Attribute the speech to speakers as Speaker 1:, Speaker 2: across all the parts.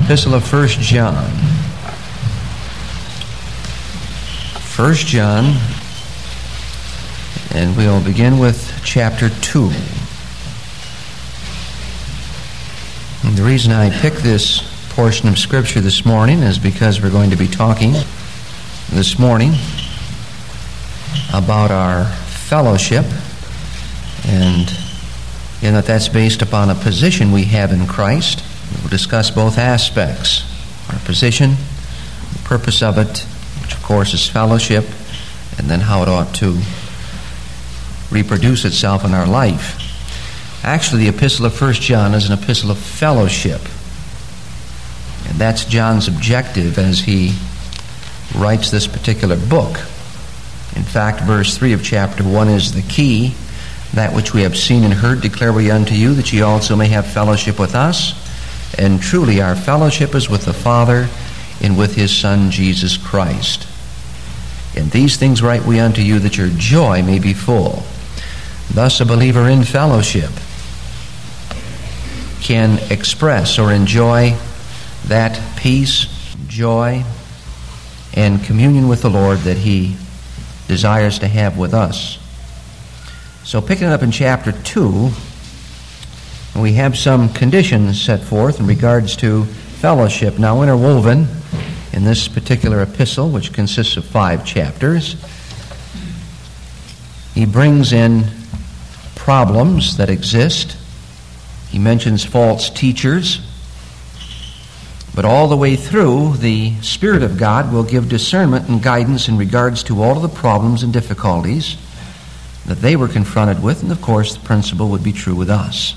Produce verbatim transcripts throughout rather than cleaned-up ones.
Speaker 1: Epistle of First John. First John, and we'll begin with chapter two. And the reason I picked this portion of Scripture this morning is because we're going to be talking this morning about our fellowship, and in that that's based upon a position we have in Christ. We'll discuss both aspects, our position, the purpose of it, which of course is fellowship, and then how it ought to reproduce itself in our life. Actually, the epistle of First John is an epistle of fellowship, and that's John's objective as he writes this particular book. In fact, verse three of chapter one is the key. That which we have seen and heard declare we unto you, that ye also may have fellowship with us. And truly our fellowship is with the Father and with His Son Jesus Christ. And these things write we unto you, that your joy may be full. Thus a believer in fellowship can express or enjoy that peace, joy, and communion with the Lord that He desires to have with us. So picking it up in chapter two, we have some conditions set forth in regards to fellowship. Now interwoven in this particular epistle, which consists of five chapters, he brings in problems that exist. He mentions false teachers. But all the way through, the Spirit of God will give discernment and guidance in regards to all of the problems and difficulties that they were confronted with, and of course the principle would be true with us.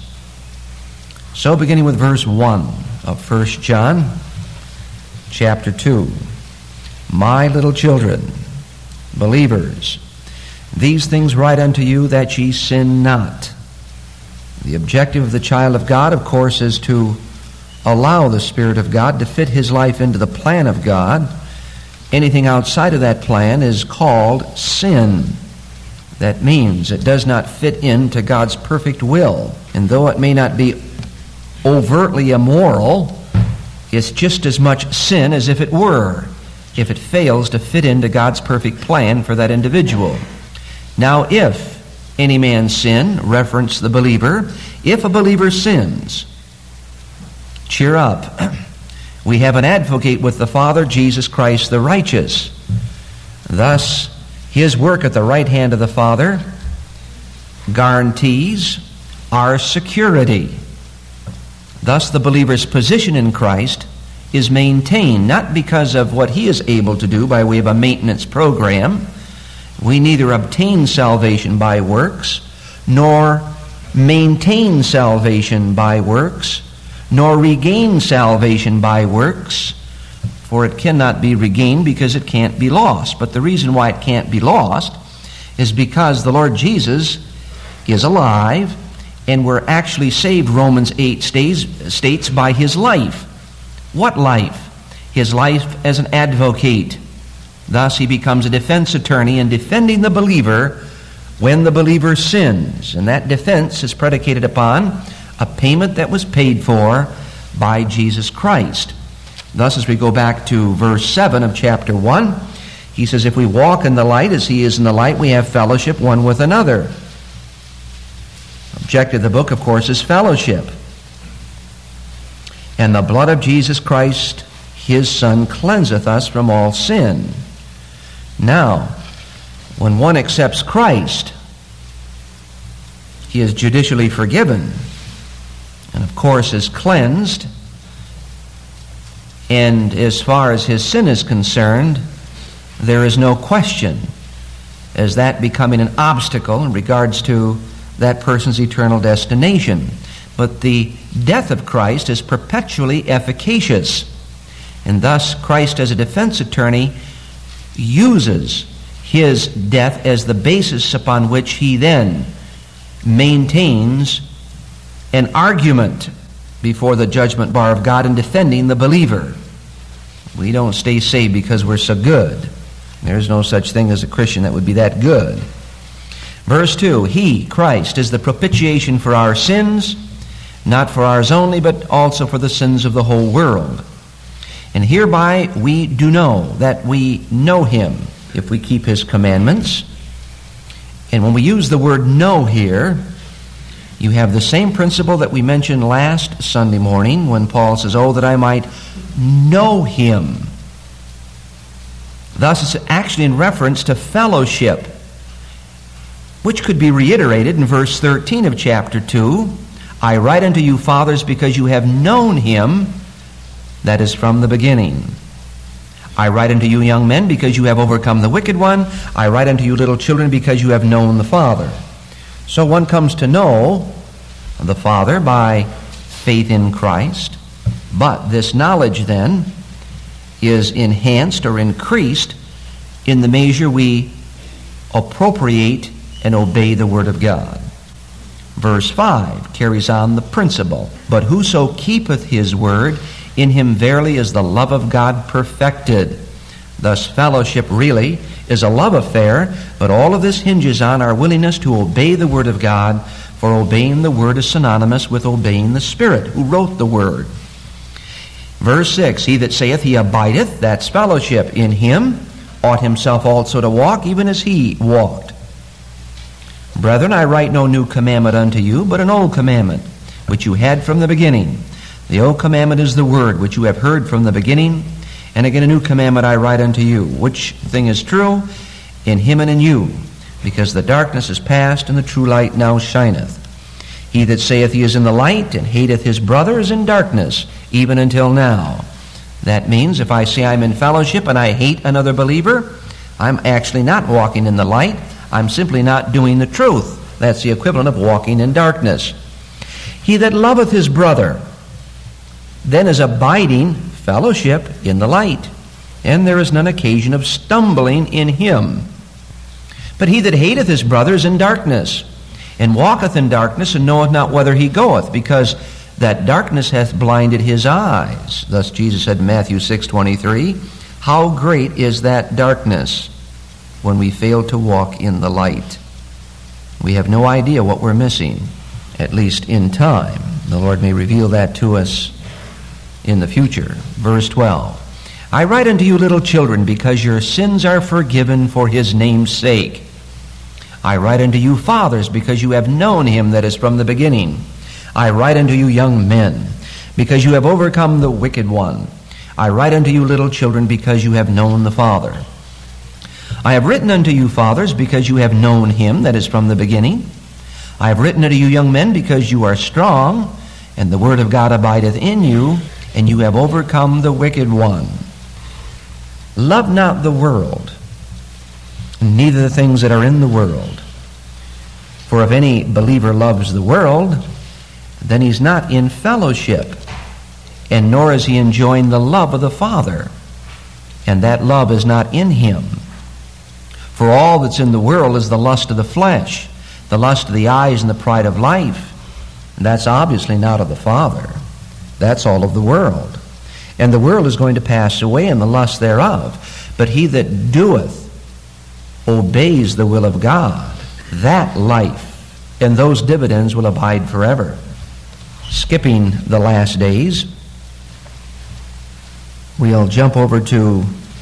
Speaker 1: So beginning with verse one of First John chapter two, my little children, believers, these things write unto you, that ye sin not. The objective of the child of God, of course, is to allow the Spirit of God to fit his life into the plan of God. Anything outside of that plan is called sin. That means it does not fit into God's perfect will. And though it may not be overtly immoral, it's just as much sin as if it were, if it fails to fit into God's perfect plan for that individual. Now, if any man sin, reference the believer, if a believer sins, cheer up. We have an advocate with the Father, Jesus Christ the righteous. Thus, His work at the right hand of the Father guarantees our security. Thus, the believer's position in Christ is maintained, not because of what he is able to do by way of a maintenance program. We neither obtain salvation by works, nor maintain salvation by works, nor regain salvation by works, for it cannot be regained because it can't be lost. But the reason why it can't be lost is because the Lord Jesus is alive, and we're actually saved, Romans eight states, states, by His life. What life? His life as an advocate. Thus He becomes a defense attorney in defending the believer when the believer sins. And that defense is predicated upon a payment that was paid for by Jesus Christ. Thus, as we go back to verse seven of chapter one, he says, if we walk in the light as He is in the light, we have fellowship one with another. Objective of the book, of course, is fellowship. And the blood of Jesus Christ, His Son, cleanseth us from all sin. Now, when one accepts Christ, he is judicially forgiven, and of course is cleansed. And as far as his sin is concerned, there is no question as that becoming an obstacle in regards to that person's eternal destination. But the death of Christ is perpetually efficacious. And thus Christ, as a defense attorney, uses His death as the basis upon which He then maintains an argument before the judgment bar of God in defending the believer. We don't stay saved because we're so good. There's no such thing as a Christian that would be that good. Verse two, He, Christ, is the propitiation for our sins, not for ours only, but also for the sins of the whole world. And hereby we do know that we know him if we keep his commandments. And when we use the word know here, you have the same principle that we mentioned last Sunday morning when Paul says, oh, that I might know him. Thus, it's actually in reference to fellowship, which could be reiterated in verse thirteen of chapter two. I write unto you, fathers, because you have known him that is from the beginning. I write unto you, young men, because you have overcome the wicked one. I write unto you, little children, because you have known the Father. So one comes to know the Father by faith in Christ. But this knowledge then is enhanced or increased in the measure we appropriate and obey the Word of God. Verse five carries on the principle. But whoso keepeth his word, in him verily is the love of God perfected. Thus fellowship really is a love affair, but all of this hinges on our willingness to obey the Word of God, for obeying the Word is synonymous with obeying the Spirit who wrote the Word. Verse six, he that saith he abideth, that's fellowship, in him, ought himself also to walk, even as he walked. Brethren, I write no new commandment unto you, but an old commandment, which you had from the beginning. The old commandment is the word, which you have heard from the beginning. And again, a new commandment I write unto you, which thing is true in him and in you, because the darkness is past, and the true light now shineth. He that saith he is in the light, and hateth his brother, is in darkness, even until now. That means if I say I'm in fellowship and I hate another believer, I'm actually not walking in the light. I'm simply not doing the truth. That's the equivalent of walking in darkness. He that loveth his brother then is abiding fellowship in the light, and there is none occasion of stumbling in him. But he that hateth his brother is in darkness, and walketh in darkness, and knoweth not whither he goeth, because that darkness hath blinded his eyes. Thus Jesus said in Matthew six twenty-three, how great is that darkness when we fail to walk in the light. We have no idea what we're missing, at least in time. The Lord may reveal that to us in the future. Verse twelve, I write unto you, little children, because your sins are forgiven for his name's sake. I write unto you, fathers, because you have known him that is from the beginning. I write unto you, young men, because you have overcome the wicked one. I write unto you, little children, because you have known the Father. I have written unto you, fathers, because you have known him that is from the beginning. I have written unto you, young men, because you are strong, and the word of God abideth in you, and you have overcome the wicked one. Love not the world, neither the things that are in the world. For if any believer loves the world, then he's not in fellowship, and nor is he enjoying the love of the Father, and that love is not in him. For all that's in the world is the lust of the flesh, the lust of the eyes, and the pride of life. And that's obviously not of the Father. That's all of the world. And the world is going to pass away, and the lust thereof. But he that doeth, obeys the will of God, that life and those dividends will abide forever. Skipping the last days, we'll jump over to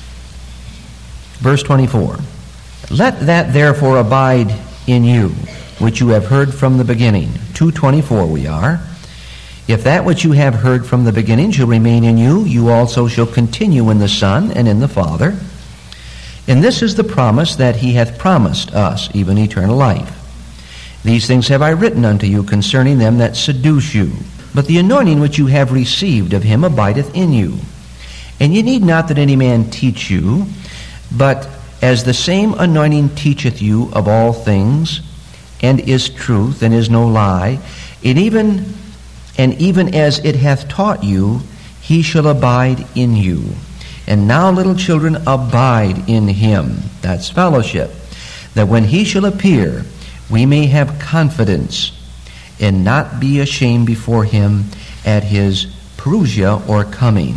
Speaker 1: verse twenty-four. Let that therefore abide in you, which you have heard from the beginning. two twenty-four we are. If that which you have heard from the beginning shall remain in you, you also shall continue in the Son and in the Father. And this is the promise that he hath promised us, even eternal life. These things have I written unto you concerning them that seduce you. But the anointing which you have received of him abideth in you. And ye need not that any man teach you, but as the same anointing teacheth you of all things, and is truth, and is no lie, and even, and even as it hath taught you, he shall abide in you. And now, little children, abide in him. That's fellowship. That when he shall appear, we may have confidence, and not be ashamed before him at his parousia, or coming.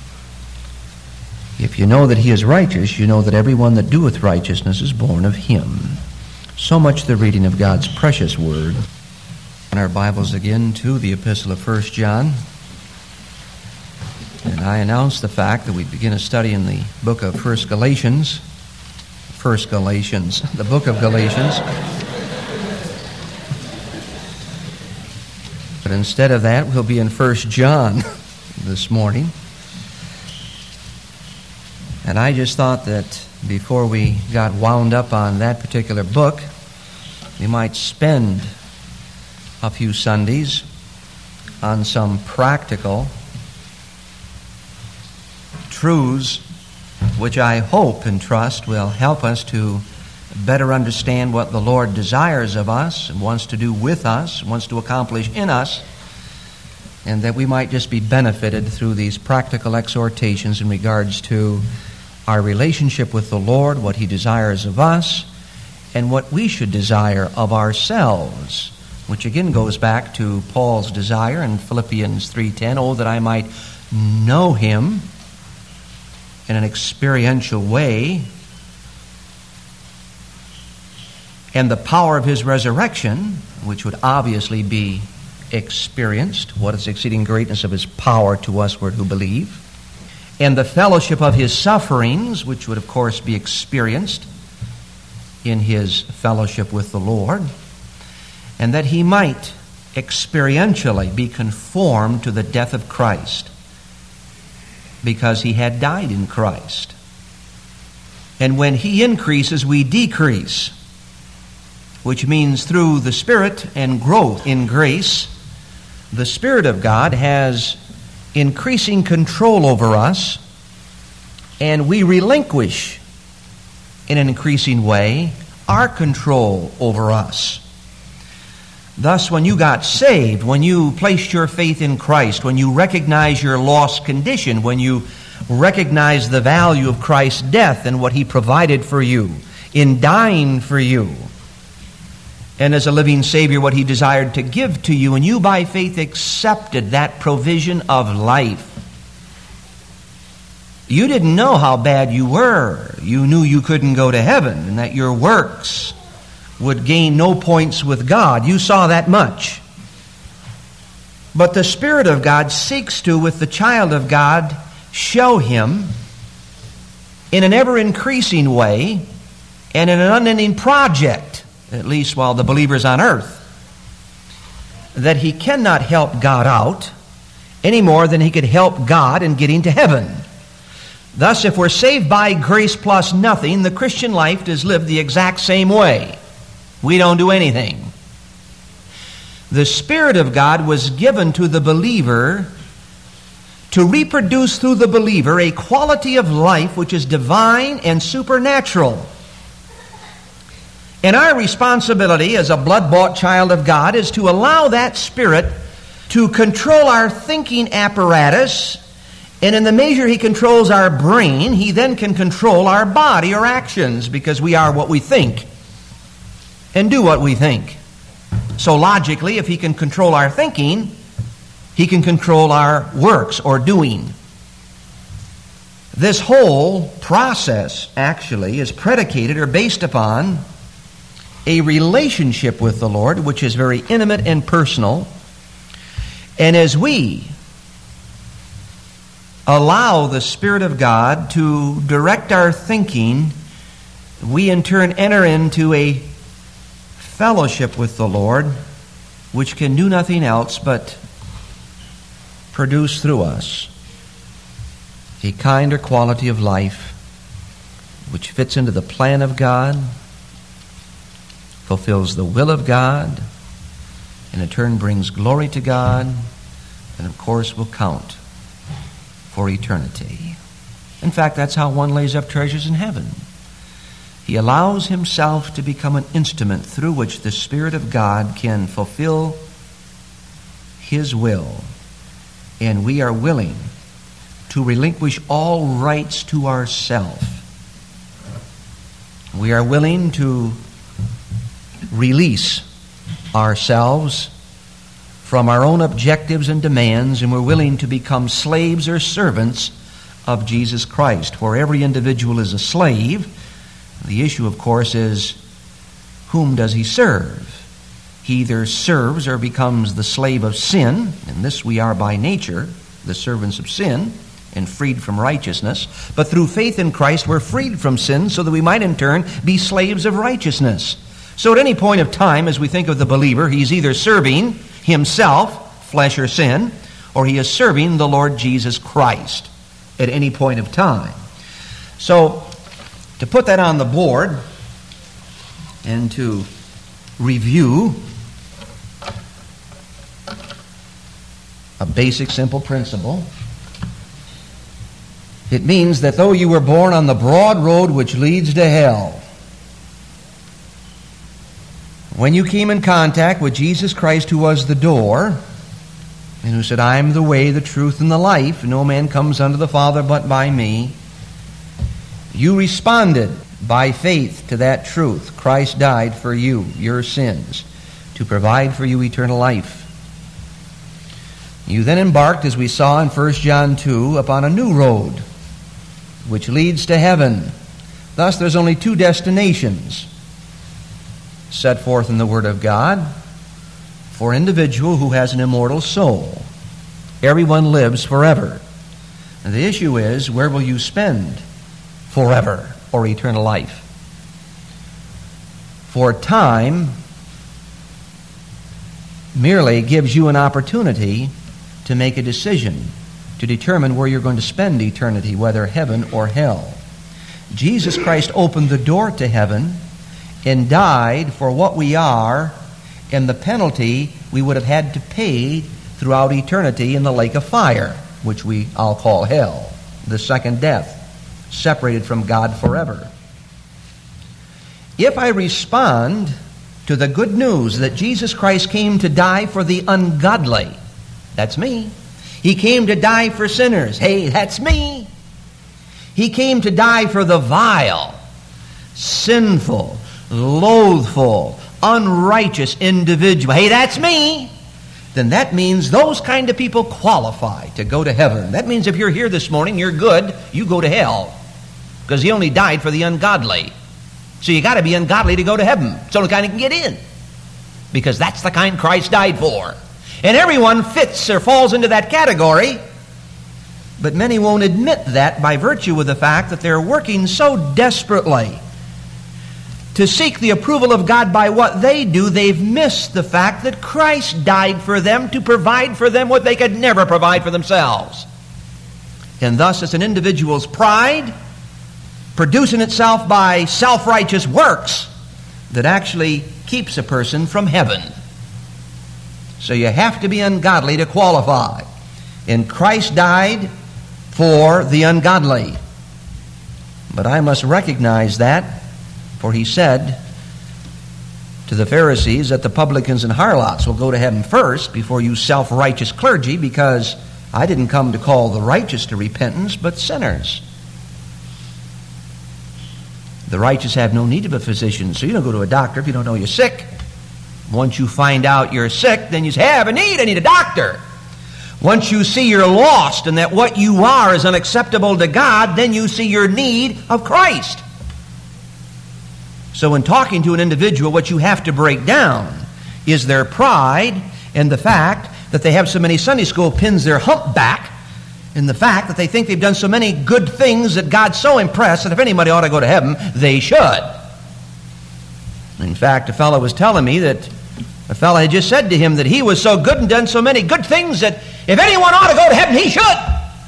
Speaker 1: If you know that he is righteous, you know that everyone that doeth righteousness is born of him. So much the reading of God's precious word. In our Bibles again to the epistle of First John. And I announced the fact that we begin a study in the book of First Galatians. First Galatians, the book of Galatians. But instead of that, we'll be in First John this morning. And I just thought that before we got wound up on that particular book, we might spend a few Sundays on some practical truths which I hope and trust will help us to better understand what the Lord desires of us and wants to do with us, wants to accomplish in us, and that we might just be benefited through these practical exhortations in regards to our relationship with the Lord, what He desires of us, and what we should desire of ourselves, which again goes back to Paul's desire in Philippians three ten, oh, that I might know Him in an experiential way, and the power of His resurrection, which would obviously be experienced, what is the exceeding greatness of His power to us who believe, and the fellowship of His sufferings, which would of course be experienced in His fellowship with the Lord, and that He might experientially be conformed to the death of Christ, because He had died in Christ. And when He increases, we decrease, which means through the Spirit and growth in grace, the Spirit of God has increasing control over us, and we relinquish in an increasing way our control over us. Thus, when you got saved, when you placed your faith in Christ, when you recognize your lost condition, when you recognize the value of Christ's death and what He provided for you in dying for you, and as a living Savior, what He desired to give to you, and you by faith accepted that provision of life. You didn't know how bad you were. You knew you couldn't go to heaven and that your works would gain no points with God. You saw that much. But the Spirit of God seeks to, with the child of God, show Him in an ever-increasing way and in an unending project, at least while the believer's on earth, that he cannot help God out any more than he could help God in getting to heaven. Thus, if we're saved by grace plus nothing, the Christian life is lived the exact same way. We don't do anything. The Spirit of God was given to the believer to reproduce through the believer a quality of life which is divine and supernatural. And our responsibility as a blood-bought child of God is to allow that Spirit to control our thinking apparatus, and in the measure He controls our brain, He then can control our body or actions, because we are what we think and do what we think. So logically, if He can control our thinking, He can control our works or doing. This whole process actually is predicated or based upon a relationship with the Lord, which is very intimate and personal. And as we allow the Spirit of God to direct our thinking, we in turn enter into a fellowship with the Lord, which can do nothing else but produce through us a kind or quality of life which fits into the plan of God, fulfills the will of God, and in turn brings glory to God, and of course will count for eternity. In fact, that's how one lays up treasures in heaven. He allows himself to become an instrument through which the Spirit of God can fulfill His will, and we are willing to relinquish all rights to ourselves. We are willing to release ourselves from our own objectives and demands, and we're willing to become slaves or servants of Jesus Christ. For every individual is a slave. The issue, of course, is whom does he serve? He either serves or becomes the slave of sin, and this we are by nature, the servants of sin, and freed from righteousness. But through faith in Christ, we're freed from sin so that we might in turn be slaves of righteousness. So at any point of time, as we think of the believer, he's either serving himself, flesh or sin, or he is serving the Lord Jesus Christ at any point of time. So, to put that on the board and to review a basic, simple principle, it means that though you were born on the broad road which leads to hell, when you came in contact with Jesus Christ, who was the door, and who said, I am the way, the truth, and the life, no man comes unto the Father but by me, you responded by faith to that truth. Christ died for you, your sins, to provide for you eternal life. You then embarked, as we saw in First John two, upon a new road, which leads to heaven. Thus, there's only two destinations set forth in the Word of God for an individual who has an immortal soul. Everyone lives forever. And the issue is, where will you spend forever or eternal life? For time merely gives you an opportunity to make a decision to determine where you're going to spend eternity, whether heaven or hell. Jesus Christ opened the door to heaven and died for what we are and the penalty we would have had to pay throughout eternity in the lake of fire, which we I'll call hell, the second death, separated from God forever. If I respond to the good news that Jesus Christ came to die for the ungodly, that's me. He came to die for sinners. Hey, that's me. He came to die for the vile, sinful, loathful, unrighteous individual. Hey, that's me. Then that means those kind of people qualify to go to heaven. That means if you're here this morning, you're good, you go to hell. Because he only died for the ungodly. So you got to be ungodly to go to heaven. It's the only kind you can get in. Because that's the kind Christ died for. And everyone fits or falls into that category. But many won't admit that by virtue of the fact that they're working so desperately to seek the approval of God by what they do, they've missed the fact that Christ died for them to provide for them what they could never provide for themselves. And thus, it's an individual's pride producing itself by self-righteous works that actually keeps a person from heaven. So you have to be ungodly to qualify. And Christ died for the ungodly. But I must recognize that, for he said to the Pharisees that the publicans and harlots will go to heaven first before you self-righteous clergy, because I didn't come to call the righteous to repentance, but sinners. The righteous have no need of a physician, so you don't go to a doctor if you don't know you're sick. Once you find out you're sick, then you say, hey, I have a need, I need a doctor. Once you see you're lost and that what you are is unacceptable to God, then you see your need of Christ. So in talking to an individual, what you have to break down is their pride and the fact that they have so many Sunday school pins their hump back, and the fact that they think they've done so many good things that God's so impressed that if anybody ought to go to heaven, they should. In fact, a fellow was telling me that a fellow had just said to him that he was so good and done so many good things that if anyone ought to go to heaven, he should.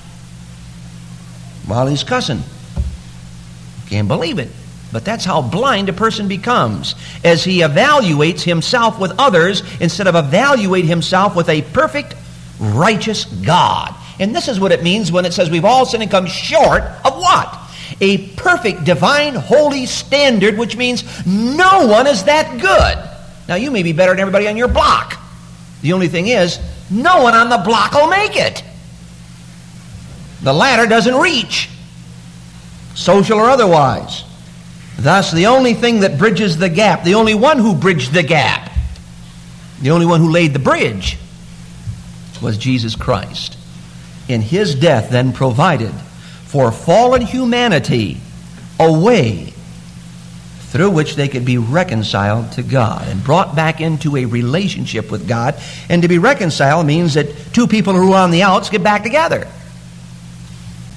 Speaker 1: While he's cussing. Can't believe it. But that's how blind a person becomes as he evaluates himself with others instead of evaluate himself with a perfect, righteous God. And this is what it means when it says we've all sinned and come short of what? A perfect, divine, holy standard, which means no one is that good. Now, you may be better than everybody on your block. The only thing is, no one on the block will make it. The ladder doesn't reach, social or otherwise. Thus, the only thing that bridges the gap, the only one who bridged the gap, the only one who laid the bridge was Jesus Christ. And his death then provided for fallen humanity a way through which they could be reconciled to God and brought back into a relationship with God. And to be reconciled means that two people who are on the outs get back together.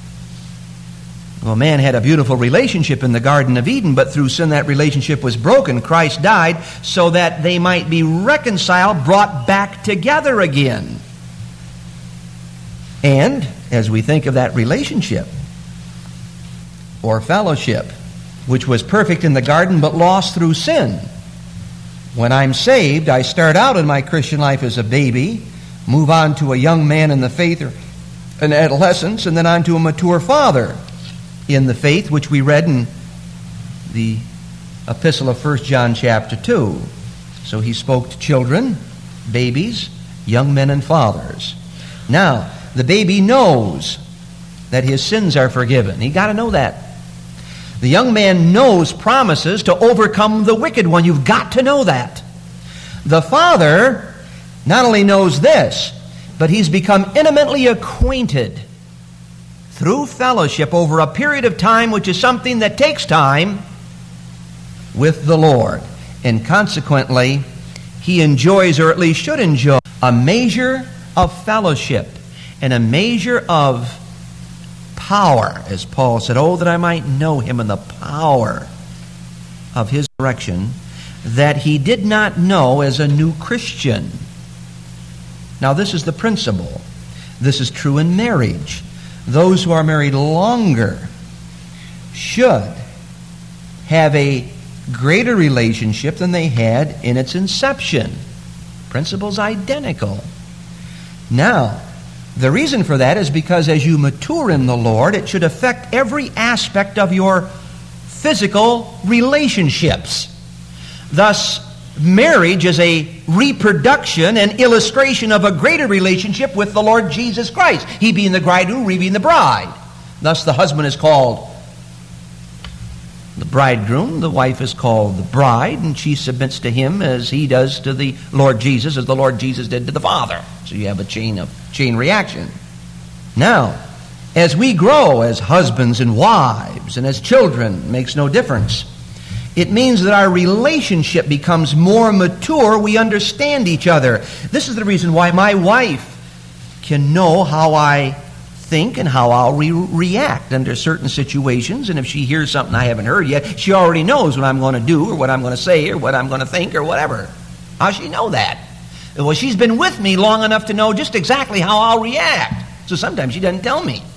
Speaker 1: Well, man had a beautiful relationship in the Garden of Eden, but through sin that relationship was broken. Christ died so that they might be reconciled, brought back together again. And as we think of that relationship or fellowship, which was perfect in the garden but lost through sin, when I'm saved, I start out in my Christian life as a baby, move on to a young man in the faith or an adolescence, and then on to a mature father in the faith, which we read in the epistle of First John chapter two. So he spoke to children, babies, young men, and fathers. Now, the baby knows that his sins are forgiven. He got to know that. The young man knows promises to overcome the wicked one. You've got to know that. The father not only knows this, but he's become intimately acquainted through fellowship over a period of time, which is something that takes time, with the Lord. And consequently, he enjoys, or at least should enjoy, a measure of fellowship and a measure of power, as Paul said, oh, that I might know him in the power of his resurrection, that he did not know as a new Christian. Now, this is the principle. This is true in marriage. Those who are married longer should have a greater relationship than they had in its inception. Principle's identical. Now, the reason for that is because as you mature in the Lord, it should affect every aspect of your physical relationships. Thus, marriage is a reproduction and illustration of a greater relationship with the Lord Jesus Christ. He being the bridegroom, we being the bride. Thus, the husband is called the bridegroom, the wife is called the bride, and she submits to him as he does to the Lord Jesus, as the Lord Jesus did to the Father. So you have a chain of chain reaction. Now, as we grow as husbands and wives and as children, makes no difference. It means that our relationship becomes more mature. We understand each other. This is the reason why my wife can know how I think and how I'll re- react under certain situations. And if she hears something I haven't heard yet, she already knows what I'm going to do or what I'm going to say or what I'm going to think or whatever. How's she know that? Well, she's been with me long enough to know just exactly how I'll react. So sometimes she doesn't tell me.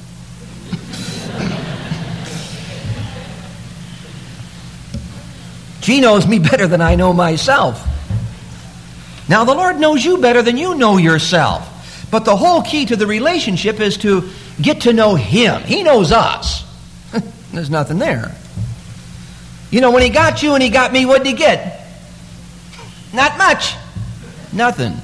Speaker 1: She knows me better than I know myself. Now, the Lord knows you better than you know yourself. But the whole key to the relationship is to get to know Him. He knows us. There's nothing there. You know, when He got you and He got me, what did He get? Not much. Nothing.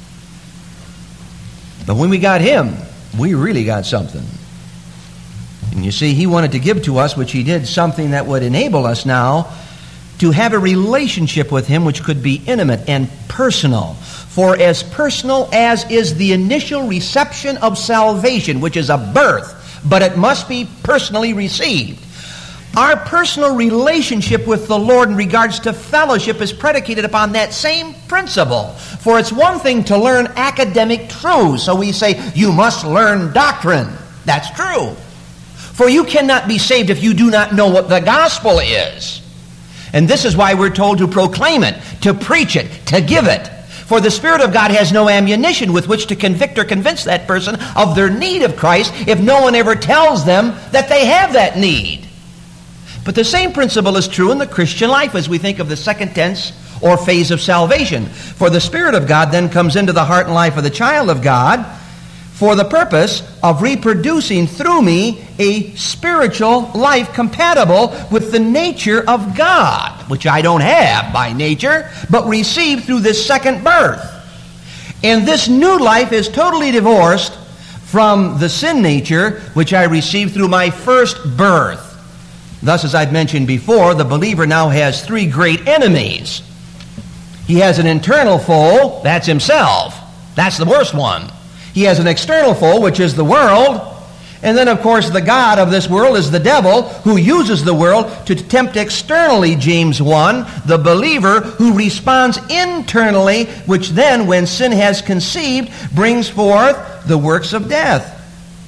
Speaker 1: But when we got Him, we really got something. And you see, He wanted to give to us, which He did, something that would enable us now to have a relationship with Him which could be intimate and personal. For as personal as is the initial reception of salvation, which is a birth, but it must be personally received. Our personal relationship with the Lord in regards to fellowship is predicated upon that same principle. For it's one thing to learn academic truths. So we say, you must learn doctrine. That's true. For you cannot be saved if you do not know what the gospel is. And this is why we're told to proclaim it, to preach it, to give it. For the Spirit of God has no ammunition with which to convict or convince that person of their need of Christ if no one ever tells them that they have that need. But the same principle is true in the Christian life as we think of the second tense or phase of salvation. For the Spirit of God then comes into the heart and life of the child of God for the purpose of reproducing through me a spiritual life compatible with the nature of God, which I don't have by nature, but received through this second birth. And this new life is totally divorced from the sin nature, which I received through my first birth. Thus, as I've mentioned before, the believer now has three great enemies. He has an internal foe, that's himself. That's the worst one. He has an external foe, which is the world. And then, of course, the god of this world is the devil, who uses the world to tempt externally, James one, the believer who responds internally, which then, when sin has conceived, brings forth the works of death.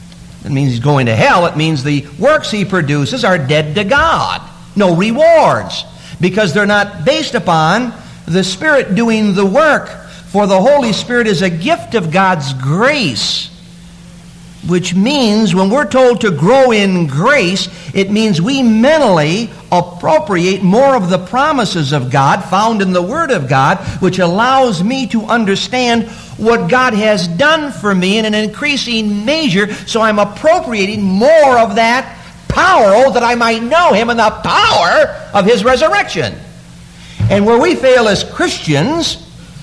Speaker 1: It means he's going to hell. It means the works he produces are dead to God. No rewards. Because they're not based upon the Spirit doing the work. For the Holy Spirit is a gift of God's grace. Which means when we're told to grow in grace, it means we mentally appropriate more of the promises of God found in the Word of God, which allows me to understand what God has done for me in an increasing measure, so I'm appropriating more of that power, oh, that I might know Him and the power of His resurrection. And where we fail as Christians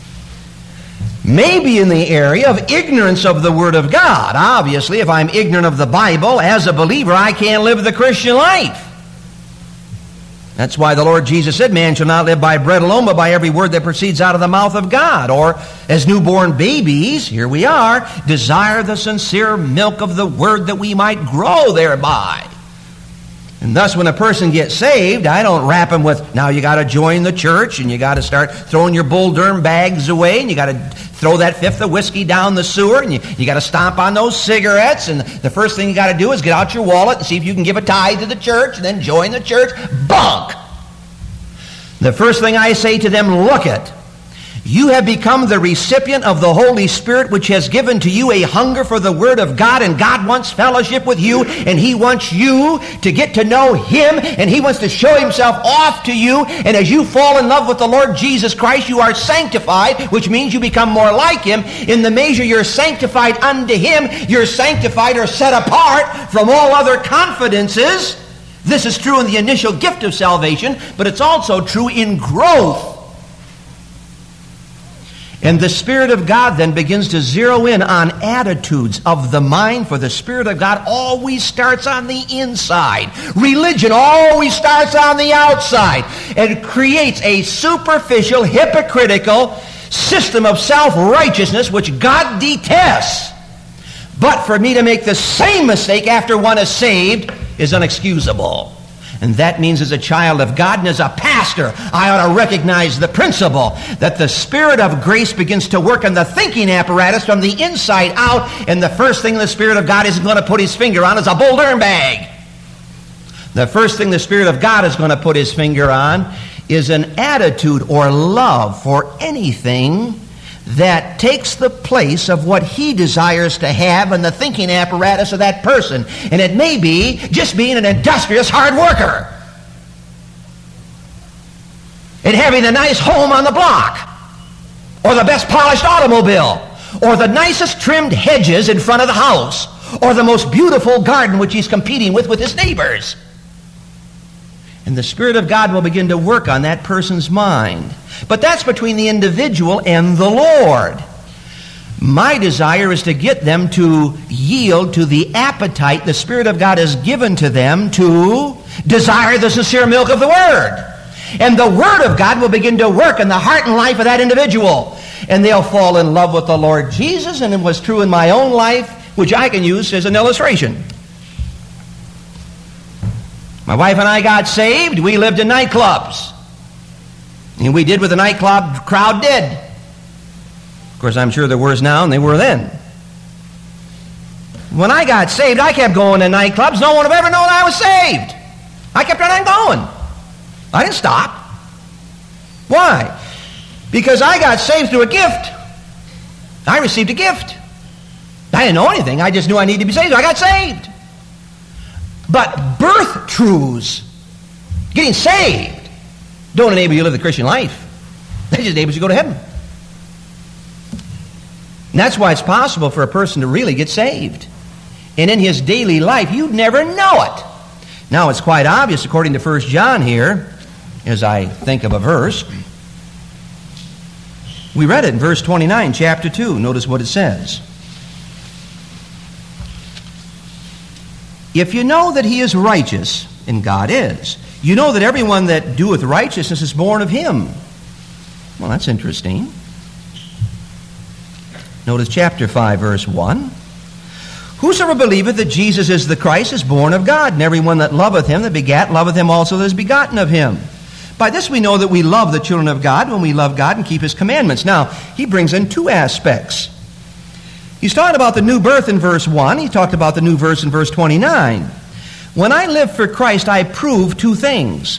Speaker 1: maybe in the area of ignorance of the Word of God. Obviously, if I'm ignorant of the Bible, as a believer, I can't live the Christian life. That's why the Lord Jesus said, man shall not live by bread alone, but by every word that proceeds out of the mouth of God. Or, as newborn babies, here we are, desire the sincere milk of the Word that we might grow thereby. And thus, when a person gets saved, I don't wrap him with, now you got to join the church, and you got to start throwing your Bull Durham bags away, and you got to throw that fifth of whiskey down the sewer, and you, you got to stomp on those cigarettes, and the first thing you got to do is get out your wallet and see if you can give a tithe to the church, and then join the church. Bunk! The first thing I say to them, look it. You have become the recipient of the Holy Spirit, which has given to you a hunger for the Word of God, and God wants fellowship with you, and He wants you to get to know Him, and He wants to show Himself off to you, and as you fall in love with the Lord Jesus Christ, you are sanctified, which means you become more like Him. In the measure you're sanctified unto Him, you're sanctified or set apart from all other confidences. This is true in the initial gift of salvation, but it's also true in growth. And the Spirit of God then begins to zero in on attitudes of the mind, for the Spirit of God always starts on the inside. Religion always starts on the outside and creates a superficial, hypocritical system of self-righteousness which God detests. But for me to make the same mistake after one is saved is unexcusable. And that means as a child of God and as a pastor, I ought to recognize the principle that the Spirit of grace begins to work on the thinking apparatus from the inside out, and the first thing the Spirit of God is going to put His finger on is a Bull Durham bag. The first thing the Spirit of God is going to put His finger on is an attitude or love for anything that takes the place of what He desires to have in the thinking apparatus of that person. And it may be just being an industrious hard worker and having a nice home on the block, or the best polished automobile, or the nicest trimmed hedges in front of the house, or the most beautiful garden which he's competing with with his neighbors. And the Spirit of God will begin to work on that person's mind. But that's between the individual and the Lord. My desire is to get them to yield to the appetite the Spirit of God has given to them to desire the sincere milk of the Word. And the Word of God will begin to work in the heart and life of that individual. And they'll fall in love with the Lord Jesus, and it was true in my own life, which I can use as an illustration. My wife and I got saved. We lived in nightclubs. And we did what the nightclub crowd did. Of course, I'm sure there were now, and they were then. When I got saved, I kept going to nightclubs. No one would ever know that I was saved. I kept on going. I didn't stop. Why? Because I got saved through a gift. I received a gift. I didn't know anything. I just knew I needed to be saved. So I got saved. But birth truths, getting saved, don't enable you to live the Christian life. They just enable you to go to heaven. And that's why it's possible for a person to really get saved. And in his daily life, you'd never know it. Now, it's quite obvious, according to First John here, as I think of a verse. We read it in verse twenty-nine, chapter two. Notice what it says. If you know that He is righteous, and God is, you know that everyone that doeth righteousness is born of Him. Well, that's interesting. Notice chapter five, verse one. Whosoever believeth that Jesus is the Christ is born of God, and everyone that loveth Him that begat loveth Him also that is begotten of Him. By this we know that we love the children of God when we love God and keep His commandments. Now, he brings in two aspects. He's talking about the new birth in verse one. He talked about the new verse in verse twenty-nine. When I live for Christ, I prove two things.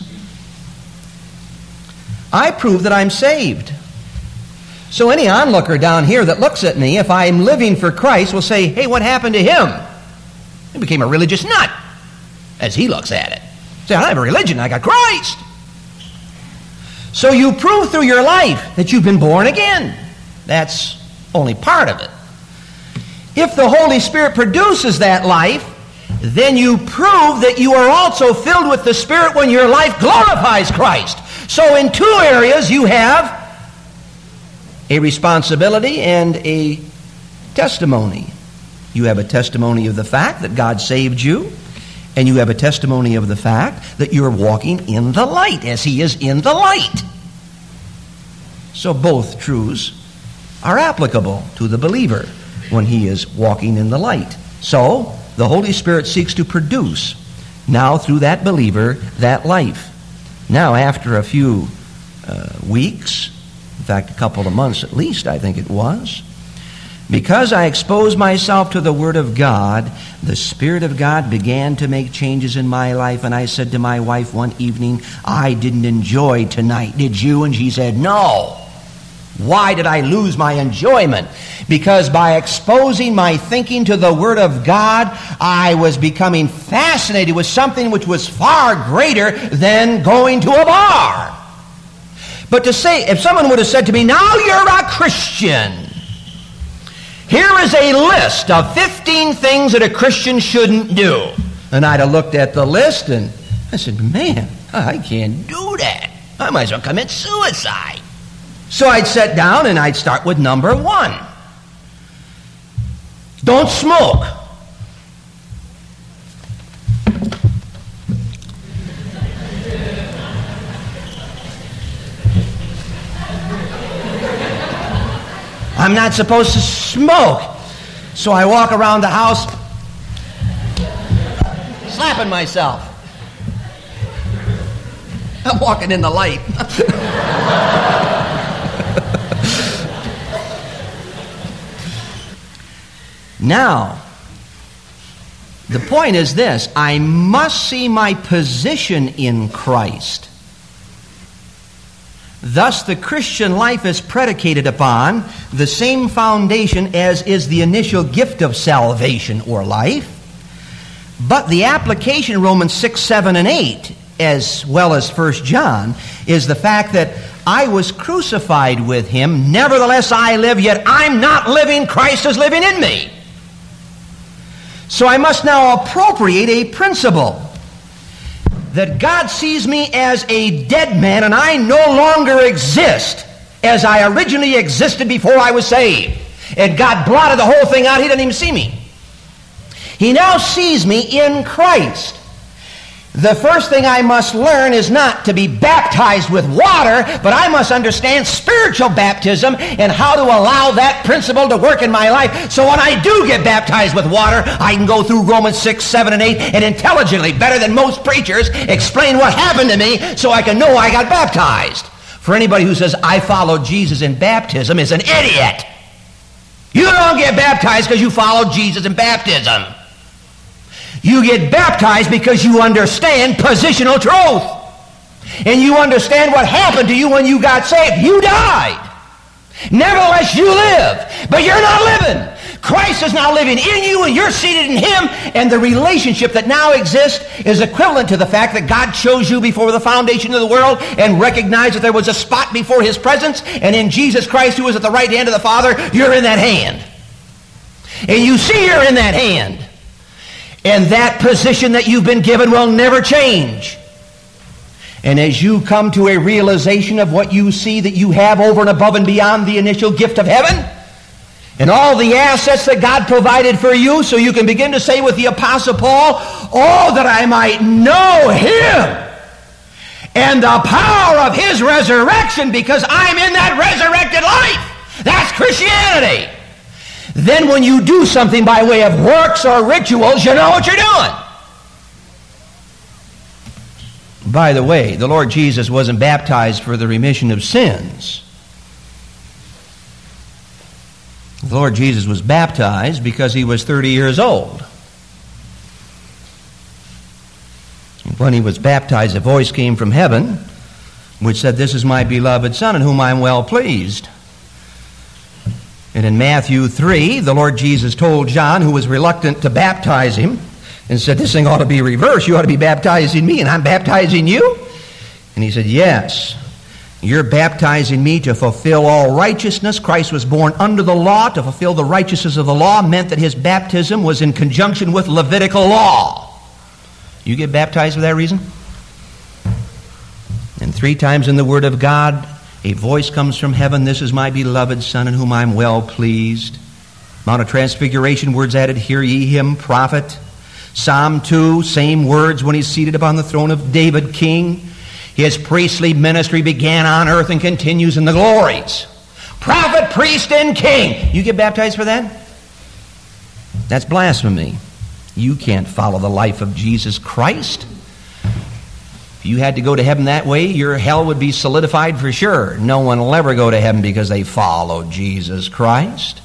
Speaker 1: I prove that I'm saved. So any onlooker down here that looks at me, if I'm living for Christ, will say, hey, what happened to him? He became a religious nut, as he looks at it. Say, I have a religion, I got Christ. So you prove through your life that you've been born again. That's only part of it. If the Holy Spirit produces that life, then you prove that you are also filled with the Spirit when your life glorifies Christ. So in two areas you have a responsibility and a testimony. You have a testimony of the fact that God saved you, and you have a testimony of the fact that you're walking in the light as He is in the light. So both truths are applicable to the believer when he is walking in the light. So the Holy Spirit seeks to produce now through that believer that life. Now after a few uh, weeks, in fact a couple of months at least I think it was, because I exposed myself to the Word of God, the Spirit of God began to make changes in my life. And I said to my wife one evening, I didn't enjoy tonight, did you? And she said, no. Why did I lose my enjoyment? Because by exposing my thinking to the Word of God, I was becoming fascinated with something which was far greater than going to a bar. But to say, if someone would have said to me, now you're a Christian, here is a list of fifteen things that a Christian shouldn't do. And I'd have looked at the list and I said, man, I can't do that. I might as well commit suicide. So I'd sit down and I'd start with number one. Don't smoke. I'm not supposed to smoke. So I walk around the house slapping myself. I'm walking in the light. Now, the point is this: I must see my position in Christ. Thus, the Christian life is predicated upon the same foundation as is the initial gift of salvation or life. But the application in Romans six, seven, and eight, as well as First John, is the fact that I was crucified with Him. Nevertheless, I live, yet I'm not living. Christ is living in me. So I must now appropriate a principle that God sees me as a dead man, and I no longer exist as I originally existed before I was saved. And God blotted the whole thing out. He doesn't even see me. He now sees me in Christ. The first thing I must learn is not to be baptized with water, but I must understand spiritual baptism and how to allow that principle to work in my life. So when I do get baptized with water, I can go through Romans six, seven, and eight and intelligently, better than most preachers, explain what happened to me so I can know I got baptized. For anybody who says, I followed Jesus in baptism is an idiot. You don't get baptized because you followed Jesus in baptism. You get baptized because you understand positional truth. And you understand what happened to you when you got saved. You died. Nevertheless, you live. But you're not living. Christ is now living in you, and you're seated in Him. And the relationship that now exists is equivalent to the fact that God chose you before the foundation of the world and recognized that there was a spot before His presence. And in Jesus Christ, who is at the right hand of the Father, you're in that hand. And you see you're in that hand. And that position that you've been given will never change. And as you come to a realization of what you see that you have over and above and beyond the initial gift of heaven, and all the assets that God provided for you, so you can begin to say with the Apostle Paul, oh, that I might know Him and the power of His resurrection, because I'm in that resurrected life. That's Christianity. Then when you do something by way of works or rituals, you know what you're doing. By the way, the Lord Jesus wasn't baptized for the remission of sins. The Lord Jesus was baptized because he was thirty years old. When he was baptized, a voice came from heaven which said, "This is my beloved Son, in whom I am well pleased." And in Matthew three, the Lord Jesus told John, who was reluctant to baptize him, and said, "This thing ought to be reversed. You ought to be baptizing me, and I'm baptizing you?" And he said, "Yes, you're baptizing me to fulfill all righteousness." Christ was born under the law. To fulfill the righteousness of the law meant that his baptism was in conjunction with Levitical law. You get baptized for that reason? And three times in the Word of God, a voice comes from heaven, "This is my beloved Son, in whom I am well pleased." Mount of Transfiguration, words added, "Hear ye him, prophet." Psalm two, same words when he's seated upon the throne of David, king. His priestly ministry began on earth and continues in the glories. Prophet, priest, and king. You get baptized for that? That's blasphemy. You can't follow the life of Jesus Christ. If you had to go to heaven that way, your hell would be solidified for sure. No one will ever go to heaven because they follow Jesus Christ.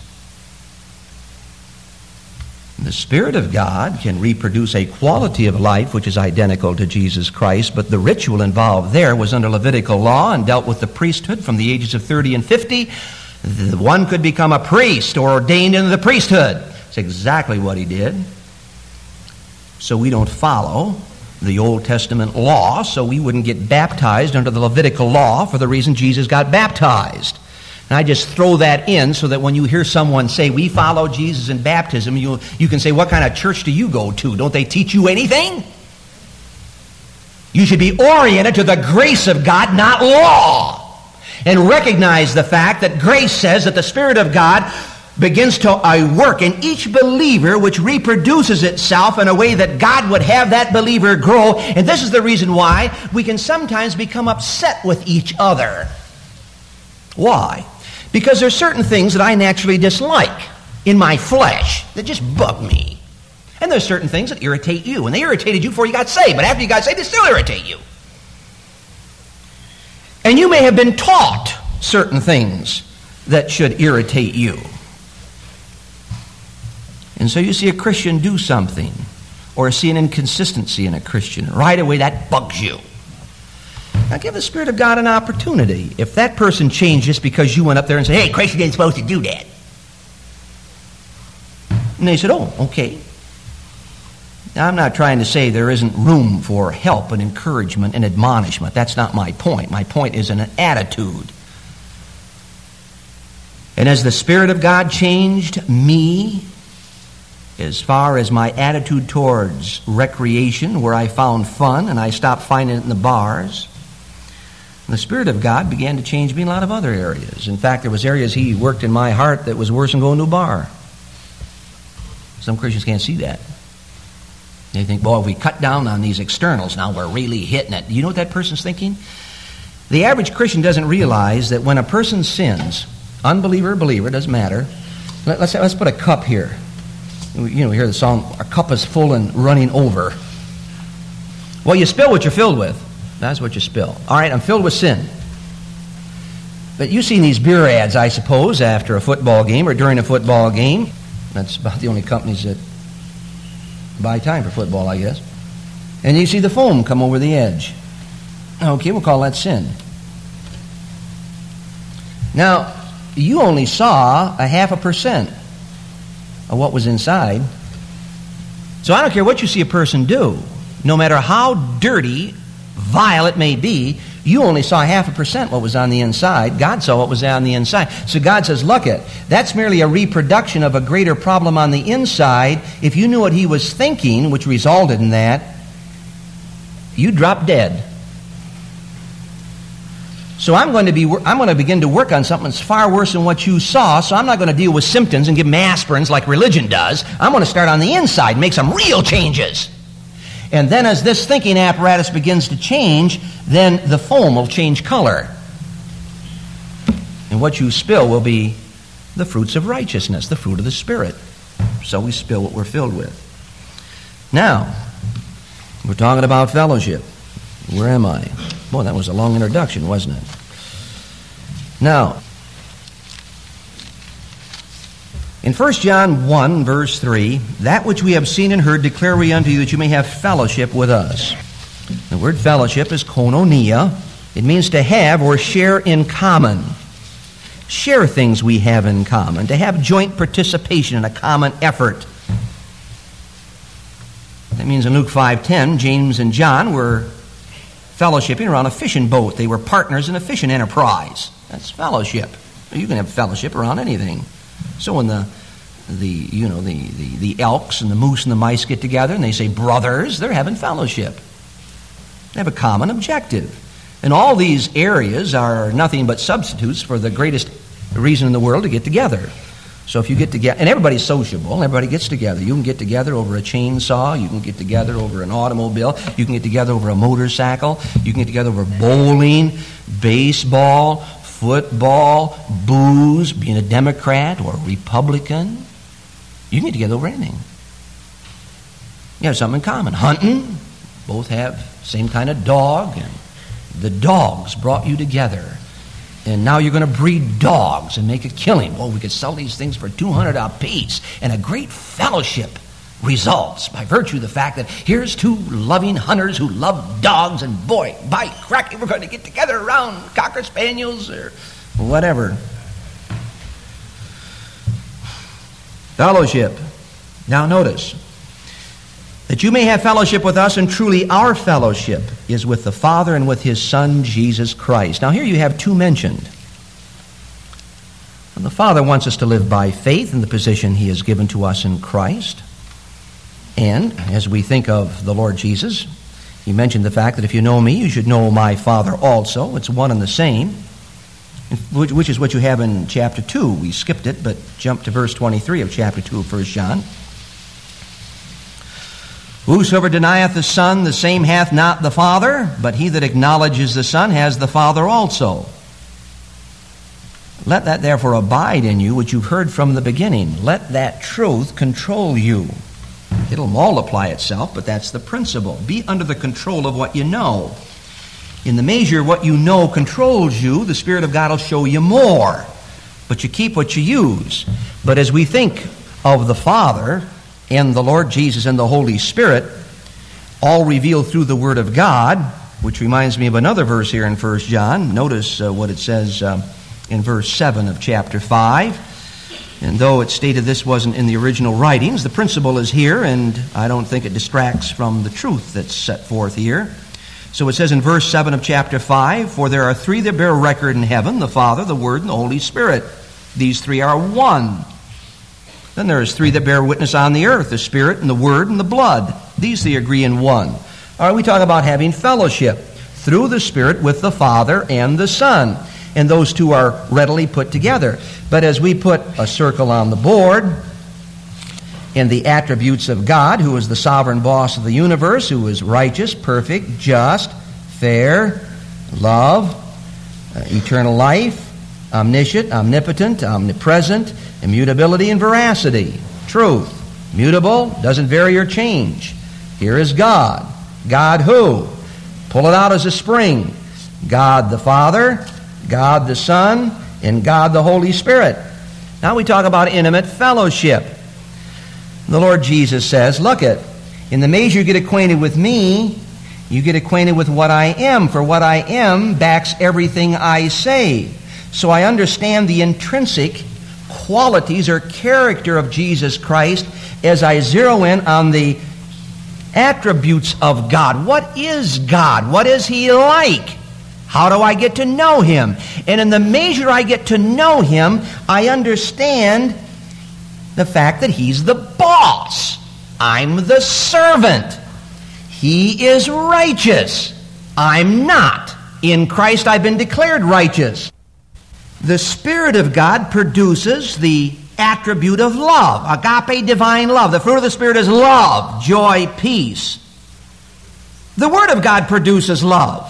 Speaker 1: The Spirit of God can reproduce a quality of life which is identical to Jesus Christ, but the ritual involved there was under Levitical law and dealt with the priesthood from the ages of thirty and fifty. The one could become a priest or ordained into the priesthood. That's exactly what he did. So we don't follow the Old Testament law, so we wouldn't get baptized under the Levitical law for the reason Jesus got baptized. And I just throw that in so that when you hear someone say, "We follow Jesus in baptism," you, you can say, "What kind of church do you go to? Don't they teach you anything?" You should be oriented to the grace of God, not law. And recognize the fact that grace says that the Spirit of God begins to uh, work in each believer, which reproduces itself in a way that God would have that believer grow. And this is the reason why we can sometimes become upset with each other. Why? Because there's certain things that I naturally dislike in my flesh that just bug me. And there's certain things that irritate you. And they irritated you before you got saved, but after you got saved, they still irritate you. And you may have been taught certain things that should irritate you. And so you see a Christian do something, or see an inconsistency in a Christian, right away that bugs you. Now give the Spirit of God an opportunity. If that person changed just because you went up there and said, "Hey, Christian ain't supposed to do that." And they said, "Oh, okay." Now I'm not trying to say there isn't room for help and encouragement and admonishment. That's not my point. My point is in an attitude. And as the Spirit of God changed me, as far as my attitude towards recreation, where I found fun and I stopped finding it in the bars, the Spirit of God began to change me in a lot of other areas. In fact, there was areas He worked in my heart that was worse than going to a bar. Some Christians can't see that. They think, boy, if we cut down on these externals, now we're really hitting it. You know what that person's thinking? The average Christian doesn't realize that when a person sins, unbeliever or believer, doesn't matter. Let's, let's put a cup here. You know, we hear the song, "Our cup is full and running over." Well, you spill what you're filled with. That's what you spill. All right, I'm filled with sin. But you've seen these beer ads, I suppose, after a football game or during a football game. That's about the only companies that buy time for football, I guess. And you see the foam come over the edge. Okay, we'll call that sin. Now, you only saw a half a percent of what was inside. So I don't care what you see a person do. No matter how dirty, vile it may be, you only saw half a percent what was on the inside. God saw what was on the inside. So God says, look it, that's merely a reproduction of a greater problem on the inside. If you knew what He was thinking, which resulted in that, you'd drop dead. So I'm going to be I'm going to begin to work on something that's far worse than what you saw. So I'm not going to deal with symptoms and give them aspirins like religion does. I'm going to start on the inside, make some real changes. And then as this thinking apparatus begins to change, then the foam will change color. And what you spill will be the fruits of righteousness, the fruit of the Spirit. So we spill what we're filled with. Now, we're talking about fellowship. Where am I? Boy, that was a long introduction, wasn't it? Now, In First John one, verse three, that which we have seen and heard declare we unto you, that you may have fellowship with us. The word fellowship is koinonia. It means to have or share in common. Share things we have in common. To have joint participation in a common effort. That means in Luke five ten, James and John were fellowshipping around a fishing boat. They were partners in a fishing enterprise. That's fellowship. You can have fellowship around anything. So when the the you know the, the, the elks and the moose and the mice get together and they say brothers, they're having fellowship. They have a common objective. And all these areas are nothing but substitutes for the greatest reason in the world to get together. So if you get together, and everybody's sociable, everybody gets together. You can get together over a chainsaw, you can get together over an automobile, you can get together over a motorcycle, you can get together over bowling, baseball, football, booze, being a Democrat or a Republican. You can get together over anything. You have something in common. Hunting, both have same kind of dog, and the dogs brought you together. And now you're going to breed dogs and make a killing. Well, we could sell these things for two hundred dollars a piece. And a great fellowship results by virtue of the fact that here's two loving hunters who love dogs, and boy, by cracky, we're going to get together around Cocker Spaniels or whatever. Fellowship. Now notice, that you may have fellowship with us, and truly our fellowship is with the Father and with His Son, Jesus Christ. Now here you have two mentioned. And the Father wants us to live by faith in the position He has given to us in Christ. And as we think of the Lord Jesus, He mentioned the fact that if you know me, you should know my Father also. It's one and the same, which is what you have in chapter two. We skipped it, but jump to verse twenty-three of chapter two of First John. Whosoever denieth the Son, the same hath not the Father, but he that acknowledges the Son has the Father also. Let that therefore abide in you, which you've heard from the beginning. Let that truth control you. It'll multiply itself, but that's the principle. Be under the control of what you know. In the measure what you know controls you, the Spirit of God will show you more. But you keep what you use. But as we think of the Father and the Lord Jesus and the Holy Spirit, all revealed through the Word of God, which reminds me of another verse here in First John. Notice uh, what it says uh, in verse seven of chapter five. And though it's stated this wasn't in the original writings, the principle is here, and I don't think it distracts from the truth that's set forth here. So it says in verse seven of chapter five, for there are three that bear record in heaven, the Father, the Word, and the Holy Spirit. These three are one. Then there is three that bear witness on the earth, the Spirit and the Word and the blood. These three agree in one. All right, we talk about having fellowship through the Spirit with the Father and the Son. And those two are readily put together. But as we put a circle on the board in the attributes of God, who is the sovereign boss of the universe, who is righteous, perfect, just, fair, love, uh, eternal life, omniscient, omnipotent, omnipresent, immutability and veracity, truth, mutable, doesn't vary or change. Here is God. God who? Pull it out as a spring. God the Father, God the Son, and God the Holy Spirit. Now we talk about intimate fellowship. The Lord Jesus says, look it, in the measure you get acquainted with me, you get acquainted with what I am, for what I am backs everything I say. So I understand the intrinsic qualities or character of Jesus Christ as I zero in on the attributes of God. What is God? What is He like? How do I get to know Him? And in the measure I get to know Him, I understand the fact that He's the boss. I'm the servant. He is righteous. I'm not. In Christ I've been declared righteous. The Spirit of God produces the attribute of love, agape, divine love. The fruit of the Spirit is love, joy, peace. The Word of God produces love.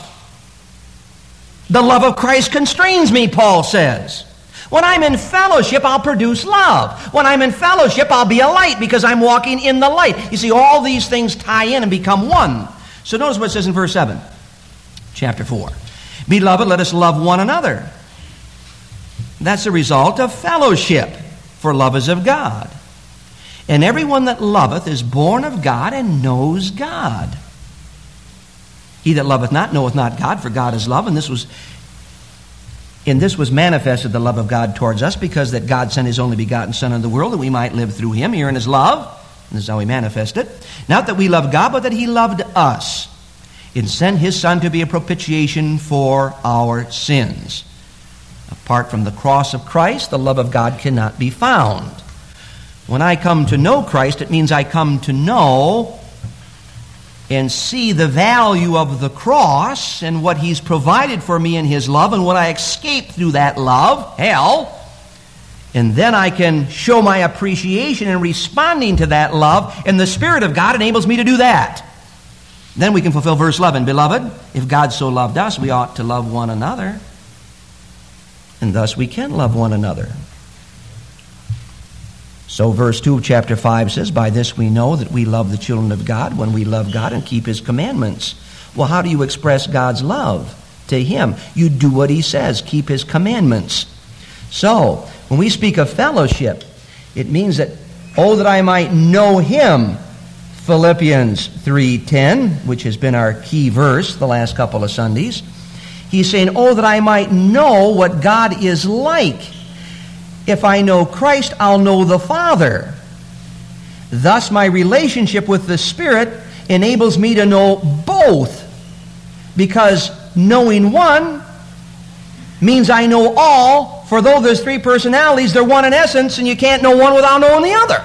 Speaker 1: The love of Christ constrains me, Paul says. When I'm in fellowship, I'll produce love. When I'm in fellowship, I'll be a light because I'm walking in the light. You see, all these things tie in and become one. So notice what it says in verse seven, chapter four. Beloved, let us love one another. That's the result of fellowship. for love is of God. And everyone that loveth is born of God and knows God. He that loveth not knoweth not God, for God is love, and this was in this was manifested the love of God towards us, because that God sent his only begotten Son into the world, that we might live through him. Here in his love, and this is how he manifested it. Not that we love God, but that he loved us, and sent his Son to be a propitiation for our sins. Apart from the cross of Christ, the love of God cannot be found. When I come to know Christ, it means I come to know and see the value of the cross and what he's provided for me in his love, and when I escape through that love, hell, and then I can show my appreciation in responding to that love, and the Spirit of God enables me to do that. Then we can fulfill verse eleven. Beloved, if God so loved us, we ought to love one another, and thus we can love one another. So verse two of chapter five says, by this we know that we love the children of God, when we love God and keep his commandments. Well, how do you express God's love to him? You do what he says, keep his commandments. So, when we speak of fellowship, it means that, oh, that I might know him, Philippians three ten, which has been our key verse the last couple of Sundays. He's saying, oh, that I might know what God is like. If I know Christ, I'll know the Father. Thus, my relationship with the Spirit enables me to know both. Because knowing one means I know all, for though there's three personalities, they're one in essence, and you can't know one without knowing the other.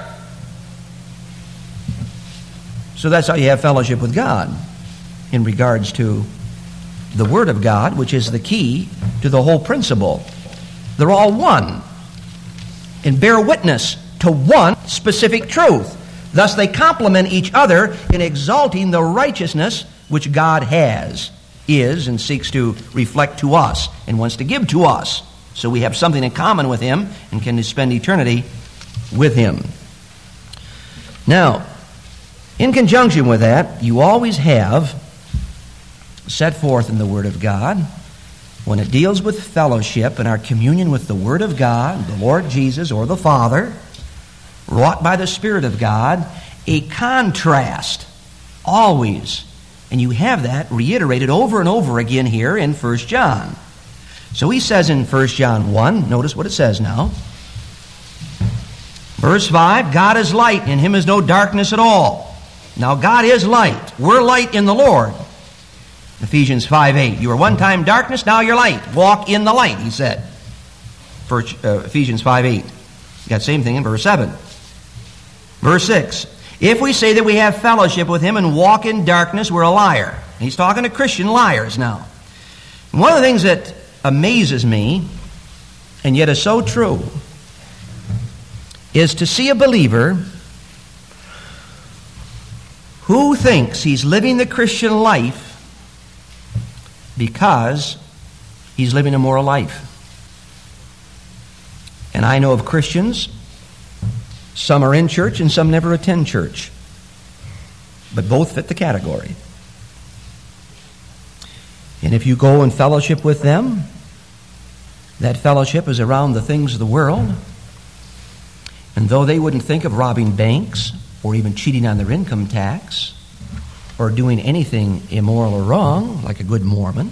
Speaker 1: So that's how you have fellowship with God in regards to the Word of God, which is the key to the whole principle. They're all one, and bear witness to one specific truth. Thus they complement each other in exalting the righteousness which God has, is, and seeks to reflect to us, and wants to give to us. So we have something in common with him, and can spend eternity with him. Now, in conjunction with that, you always have set forth in the Word of God, when it deals with fellowship and our communion with the Word of God, the Lord Jesus or the Father, wrought by the Spirit of God, a contrast, always. And you have that reiterated over and over again here in First John. So he says in First John one, notice what it says now. Verse five, God is light, in him is no darkness at all. Now God is light. We're light in the Lord. Ephesians five eight, you were one time darkness, now you're light. Walk in the light, he said. First, uh, Ephesians five eight. You got the same thing in verse seven. Verse six, if we say that we have fellowship with him and walk in darkness, we're a liar. And he's talking to Christian liars now. And one of the things that amazes me, and yet is so true, is to see a believer who thinks he's living the Christian life because he's living a moral life. And I know of Christians, some are in church and some never attend church, but both fit the category. And if you go and fellowship with them, that fellowship is around the things of the world. And though they wouldn't think of robbing banks or even cheating on their income tax or doing anything immoral or wrong, like a good Mormon,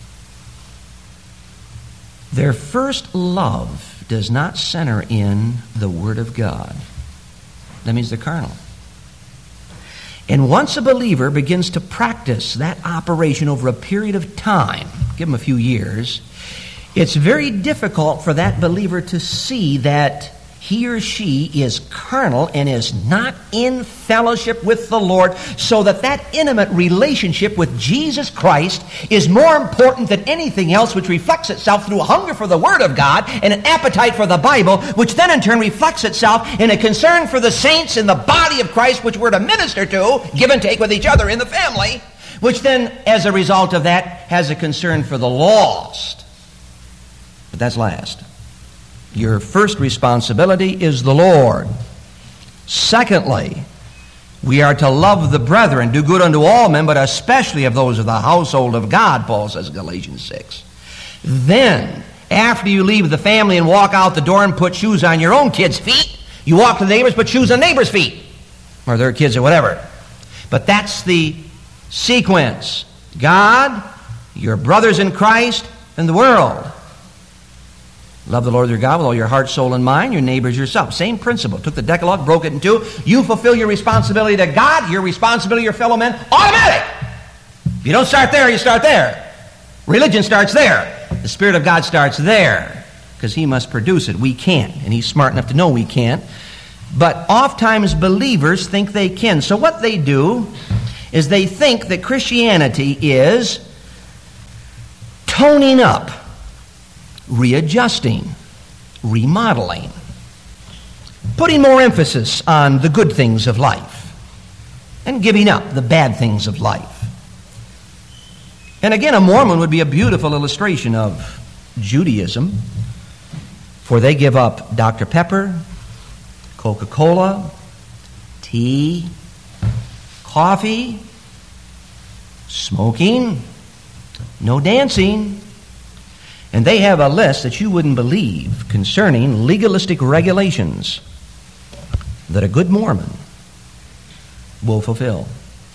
Speaker 1: their first love does not center in the Word of God. That means they're carnal. And once a believer begins to practice that operation over a period of time, give them a few years, it's very difficult for that believer to see that he or she is carnal and is not in fellowship with the Lord, so that that intimate relationship with Jesus Christ is more important than anything else, which reflects itself through a hunger for the Word of God and an appetite for the Bible, which then in turn reflects itself in a concern for the saints in the body of Christ, which we're to minister to, give and take with each other in the family, which then, as a result of that, has a concern for the lost. But that's last. Your first responsibility is the Lord. Secondly, we are to love the brethren, do good unto all men, but especially of those of the household of God, Paul says in Galatians six. Then, After you leave the family and walk out the door and put shoes on your own kids' feet, you walk to the neighbors, put shoes on neighbors' feet, or their kids or whatever. But that's the sequence. God, your brothers in Christ, and the world. Love the Lord your God with all your heart, soul, and mind, your neighbors yourself. Same principle. Took the Decalogue, broke it in two. You fulfill your responsibility to God, your responsibility to your fellow men, automatic. If you don't start there, you start there. Religion starts there. The Spirit of God starts there, because He must produce it. We can't, and He's smart enough to know we can't. But oftentimes believers think they can. So what they do is they think that Christianity is toning up, readjusting, remodeling, putting more emphasis on the good things of life and giving up the bad things of life. And again, a Mormon would be a beautiful illustration of Judaism, for they give up Doctor Pepper, Coca-Cola, tea, coffee, smoking, no dancing. And they have a list that you wouldn't believe concerning legalistic regulations that a good Mormon will fulfill.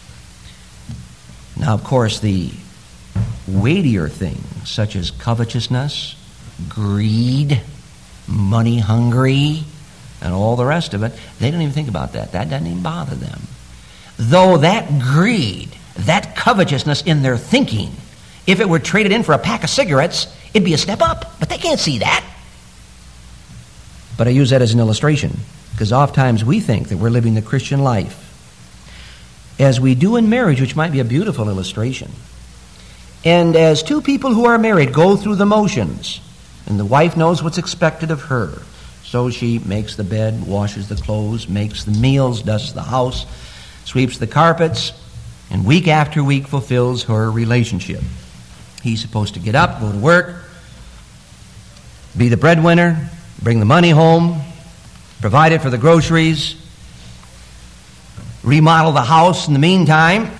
Speaker 1: Now, of course, the weightier things such as covetousness, greed, money hungry, and all the rest of it, they don't even think about that. That doesn't even bother them. Though that greed, that covetousness in their thinking, if it were traded in for a pack of cigarettes, it'd be a step up. But they can't see that. But I use that as an illustration, because oftentimes we think that we're living the Christian life as we do in marriage, which might be a beautiful illustration. And as two people who are married go through the motions, and the wife knows what's expected of her, so she makes the bed, washes the clothes, makes the meals, dusts the house, sweeps the carpets, and week after week fulfills her relationship. He's supposed to get up, go to work, be the breadwinner, bring the money home, provide it for the groceries, remodel the house in the meantime.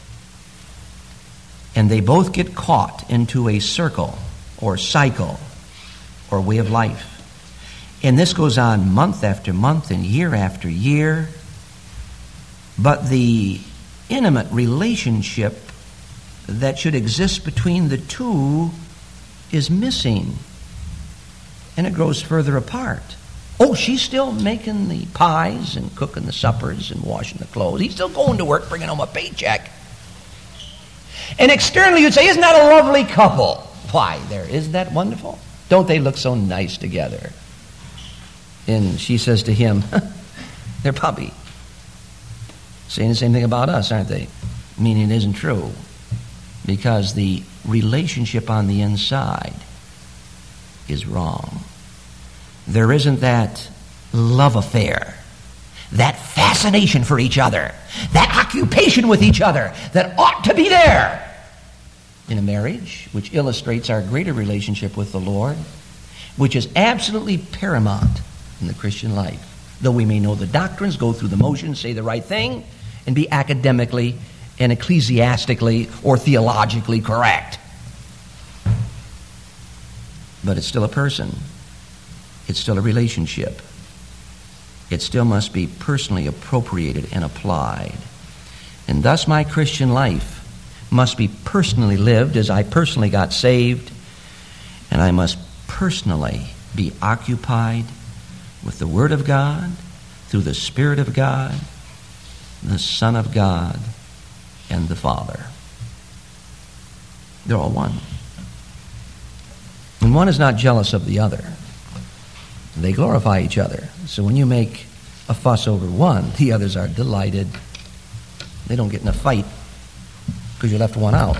Speaker 1: And they both get caught into a circle or cycle or way of life. And this goes on month after month and year after year. But the intimate relationship that should exist between the two is missing. And it grows further apart. Oh, she's still making the pies and cooking the suppers and washing the clothes. He's still going to work, bringing home a paycheck. And externally you'd say, isn't that a lovely couple? Why, there, isn't that wonderful? Don't they look so nice together? And she says to him, they're probably saying the same thing about us, aren't they? Meaning it isn't true. Because the relationship on the inside is wrong. There isn't that love affair, that fascination for each other, that occupation with each other that ought to be there in a marriage, which illustrates our greater relationship with the Lord, which is absolutely paramount in the Christian life. Though we may know the doctrines, go through the motions, say the right thing, and be academically and ecclesiastically or theologically correct. But it's still a person. It's still a relationship. It still must be personally appropriated and applied. And thus my Christian life must be personally lived as I personally got saved, and I must personally be occupied with the Word of God, through the Spirit of God, the Son of God, and the Father. They're all one. And one is not jealous of the other. They glorify each other. So when you make a fuss over one, the others are delighted. They don't get in a fight because you left one out.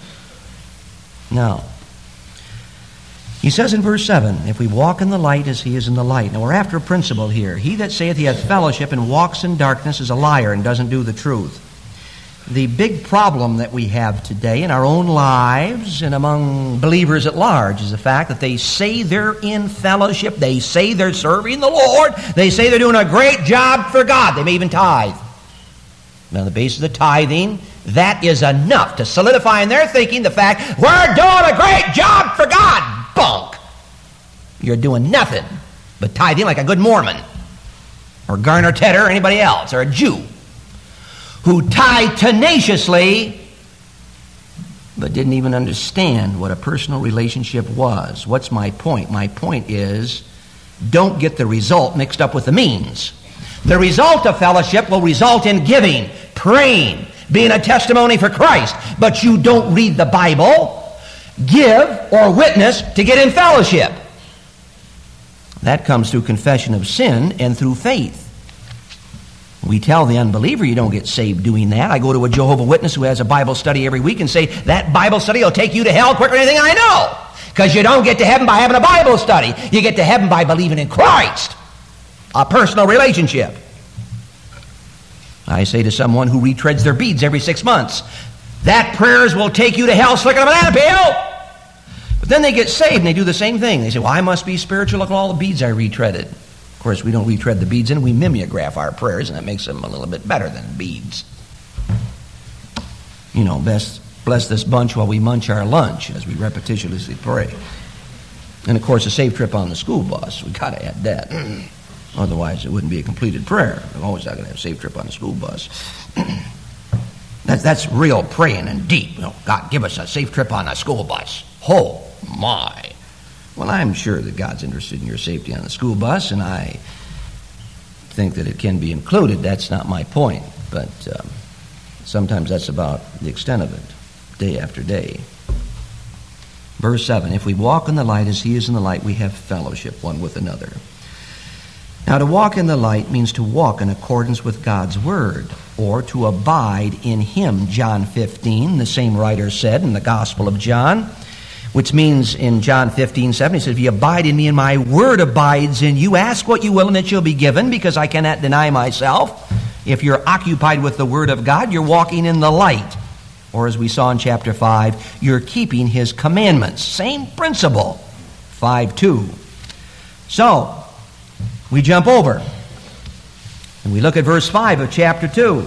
Speaker 1: Now, he says in verse seven, if we walk in the light as he is in the light. Now we're after a principle here. He that saith he hath fellowship and walks in darkness is a liar and doesn't do the truth. The big problem that we have today in our own lives and among believers at large is the fact that they say they're in fellowship, they say they're serving the Lord, they say they're doing a great job for God. They may even tithe. And on the basis of tithing, that is enough to solidify in their thinking the fact, we're doing a great job for God. Bunk! you're doing nothing but tithing like a good Mormon or Garner Tedder or anybody else, or a Jew who tithed tenaciously but didn't even understand what a personal relationship was. What's my point? My point is, don't get the result mixed up with the means. The result of fellowship will result in giving, praying, being a testimony for Christ. But you don't read the Bible, give, or witness to get in fellowship. That comes through confession of sin and through faith. We tell the unbeliever you don't get saved doing that. I go to a Jehovah's Witness who has a Bible study every week and say, that Bible study will take you to hell quicker than anything I know. Because you don't get to heaven by having a Bible study. You get to heaven by believing in Christ. A personal relationship. I say to someone who retreads their beads every six months, that prayers will take you to hell slicker than a banana peel. But then they get saved and they do the same thing. They say, well, I must be spiritual. Look at all the beads I retreaded. Of course, we don't retread the beads in. We mimeograph our prayers, and that makes them a little bit better than beads. You know, best bless this bunch while we munch our lunch as we repetitiously pray. And, of course, a safe trip on the school bus. We've got to add that. Otherwise, it wouldn't be a completed prayer. We're always not going to have a safe trip on the school bus. that's, that's real praying and deep. You know, God, give us a safe trip on the school bus. Oh, my. Well, I'm sure that God's interested in your safety on the school bus, and I think that it can be included. That's not my point. But um, sometimes that's about the extent of it, day after day. Verse seven, if we walk in the light as he is in the light, we have fellowship one with another. Now, to walk in the light means to walk in accordance with God's word, or to abide in him. John fifteen, the same writer said in the Gospel of John, which means in John fifteen, seven, he said, if you abide in me and my word abides in you, ask what you will and it shall be given, because I cannot deny myself. If you're occupied with the word of God, you're walking in the light. Or as we saw in chapter five, you're keeping his commandments. Same principle. five two. So, we jump over. And we look at verse five of chapter two.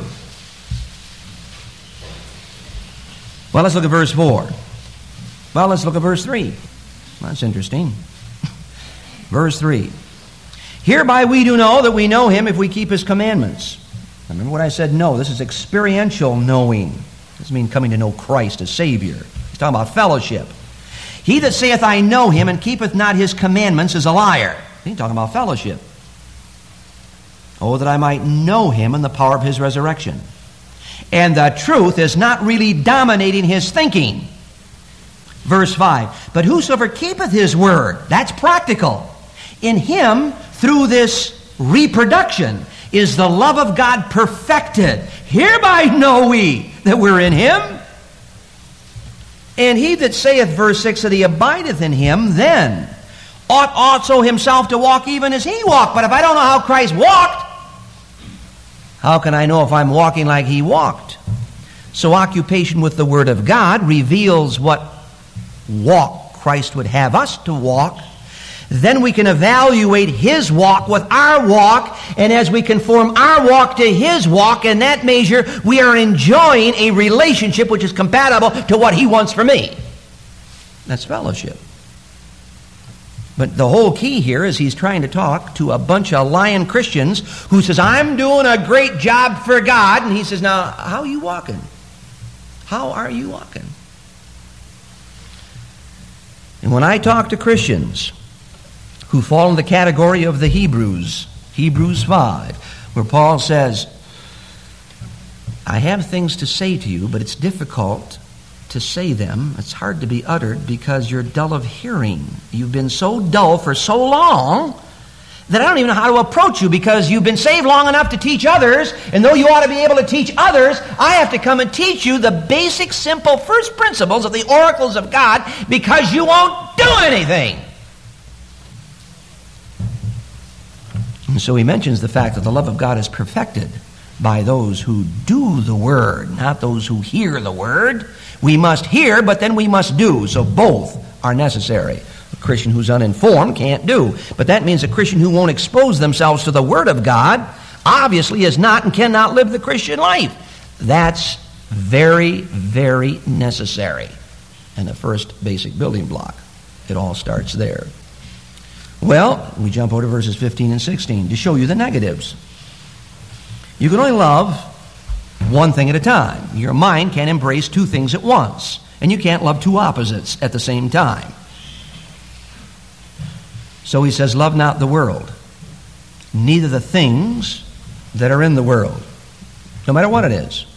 Speaker 1: Well, let's look at verse four. Well, let's look at verse three. Well, that's interesting. Verse three. Hereby we do know that we know him if we keep his commandments. Remember what I said? No, this is experiential knowing. It doesn't mean coming to know Christ as Savior. He's talking about fellowship. He that saith, I know him, and keepeth not his commandments is a liar. He's talking about fellowship. Oh, that I might know him in the power of his resurrection. And the truth is not really dominating his thinking. Verse five, but whosoever keepeth his word, that's practical. In him, through this reproduction, is the love of God perfected. Hereby know we that we're in him. And he that saith, verse six, that he abideth in him, then ought also himself to walk even as he walked. But if I don't know how Christ walked, how can I know if I'm walking like he walked? So occupation with the word of God reveals what walk Christ would have us to walk. Then we can evaluate his walk with our walk, and as we conform our walk to his walk, in that measure we are enjoying a relationship which is compatible to what he wants for me. That's fellowship. But the whole key here is he's trying to talk to a bunch of lying Christians who says, I'm doing a great job for God, and he says, now, how are you walking? How are you walking? And when I talk to Christians who fall in the category of the Hebrews, Hebrews five, where Paul says, I have things to say to you, but it's difficult to say them. It's hard to be uttered because you're dull of hearing. You've been so dull for so long that I don't even know how to approach you, because you've been saved long enough to teach others, and though you ought to be able to teach others, I have to come and teach you the basic, simple first principles of the oracles of God, because you won't do anything. And so he mentions the fact that the love of God is perfected by those who do the word, not those who hear the word. We must hear, but then we must do. So both are necessary. A Christian who's uninformed can't do. But that means a Christian who won't expose themselves to the Word of God obviously is not and cannot live the Christian life. That's very, very necessary. And the first basic building block. It all starts there. Well, we jump over to verses fifteen and sixteen to show you the negatives. You can only love one thing at a time. Your mind can't embrace two things at once, and you can't love two opposites at the same time. So he says, love not the world, neither the things that are in the world, no matter what it is.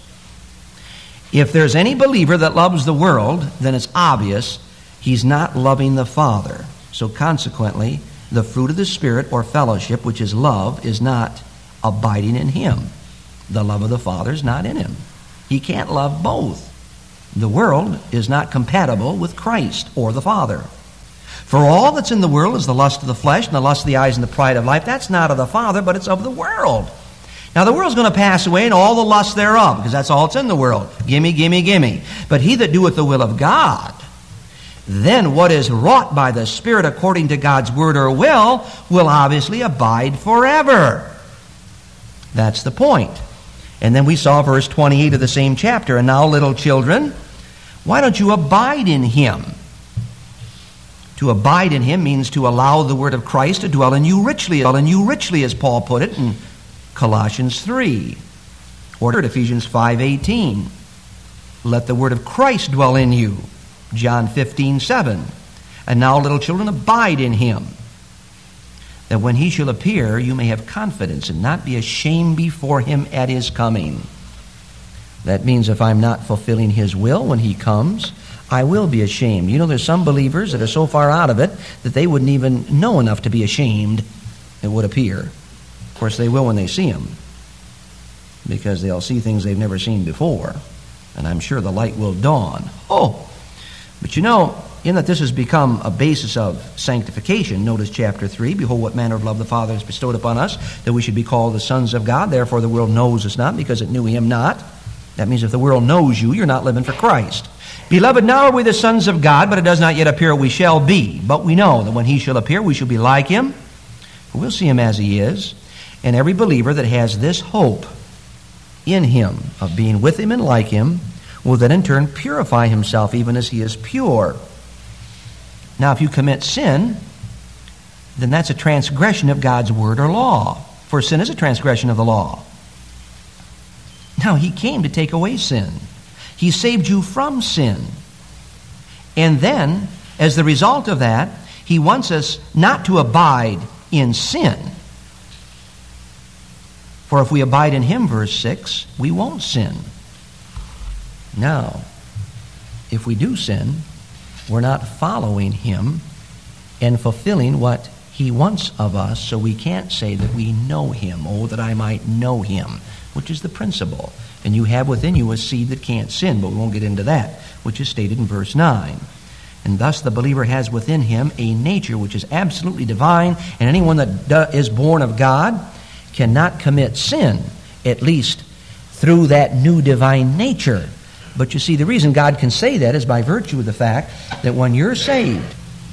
Speaker 1: If there's any believer that loves the world, then it's obvious he's not loving the Father. So consequently, the fruit of the Spirit or fellowship, which is love, is not abiding in him. The love of the Father is not in him. He can't love both. The world is not compatible with Christ or the Father. For all that's in the world is the lust of the flesh and the lust of the eyes and the pride of life. That's not of the Father, but it's of the world. Now the world's going to pass away and all the lust thereof, because that's all that's in the world. Gimme, gimme, gimme. But he that doeth the will of God, then what is wrought by the Spirit according to God's word or will, will obviously abide forever. That's the point. And then we saw verse twenty-eight of the same chapter. And now, little children, why don't you abide in him? To abide in him means to allow the word of Christ to dwell in you richly, dwell in you richly, as Paul put it in Colossians three, or Ephesians five eighteen. Let the word of Christ dwell in you, John fifteen seven. And now, little children, abide in him, that when he shall appear, you may have confidence and not be ashamed before him at his coming. That means if I'm not fulfilling his will when he comes, I will be ashamed. You know, there's some believers that are so far out of it that they wouldn't even know enough to be ashamed, it would appear. Of course, they will when they see him, because they'll see things they've never seen before. And I'm sure the light will dawn. Oh, but you know, in that this has become a basis of sanctification, notice chapter three, behold what manner of love the Father has bestowed upon us, that we should be called the sons of God. Therefore the world knows us not, because it knew him not. That means if the world knows you, you're not living for Christ. Beloved, now are we the sons of God, but it does not yet appear what we shall be. But we know that when he shall appear, we shall be like him, for we'll see him as he is. And every believer that has this hope in him, of being with him and like him, will then in turn purify himself even as he is pure. Now, if you commit sin, then that's a transgression of God's word or law. For sin is a transgression of the law. Now, he came to take away sin. He saved you from sin. And then, as the result of that, he wants us not to abide in sin. For if we abide in him, verse six, we won't sin. Now, if we do sin, we're not following him and fulfilling what he wants of us, so we can't say that we know him. Oh, that I might know him, which is the principle. And you have within you a seed that can't sin, but we won't get into that, which is stated in verse nine. And thus the believer has within him a nature which is absolutely divine, and anyone that is born of God cannot commit sin, at least through that new divine nature. But you see, the reason God can say that is by virtue of the fact that when you're saved,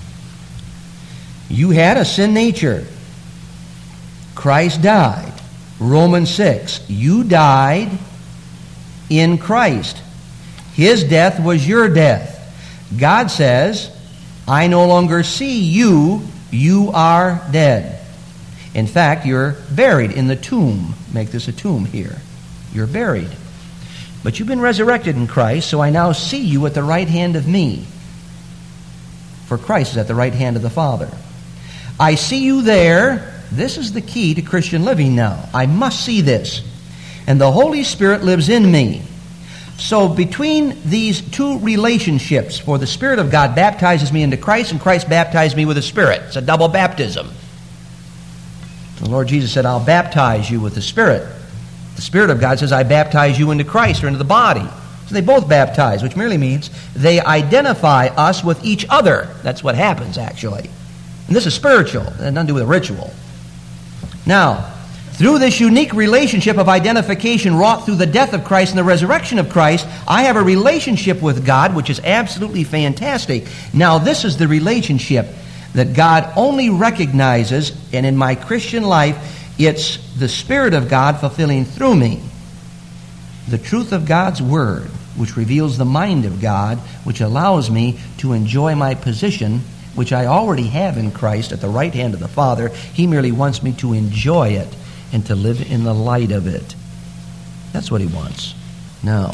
Speaker 1: you had a sin nature. Christ died. Romans six, you died in Christ. His death was your death. God says, I no longer see you, you are dead. In fact, you're buried in the tomb. Make this a tomb here. You're buried. But you've been resurrected in Christ, so I now see you at the right hand of me. For Christ is at the right hand of the Father. I see you there. This is the key to Christian living now. I must see this. And the Holy Spirit lives in me. So between these two relationships, for the Spirit of God baptizes me into Christ, and Christ baptized me with the Spirit. It's a double baptism. The Lord Jesus said, I'll baptize you with the Spirit. The Spirit of God says, I baptize you into Christ or into the body. So they both baptize, which merely means they identify us with each other. That's what happens, actually. And this is spiritual. It has nothing to do with a ritual. Now, through this unique relationship of identification wrought through the death of Christ and the resurrection of Christ, I have a relationship with God which is absolutely fantastic. Now, this is the relationship that God only recognizes, and in my Christian life, it's the Spirit of God fulfilling through me the truth of God's Word, which reveals the mind of God, which allows me to enjoy my position which I already have in Christ at the right hand of the Father. He merely wants me to enjoy it and to live in the light of it. That's what he wants. Now,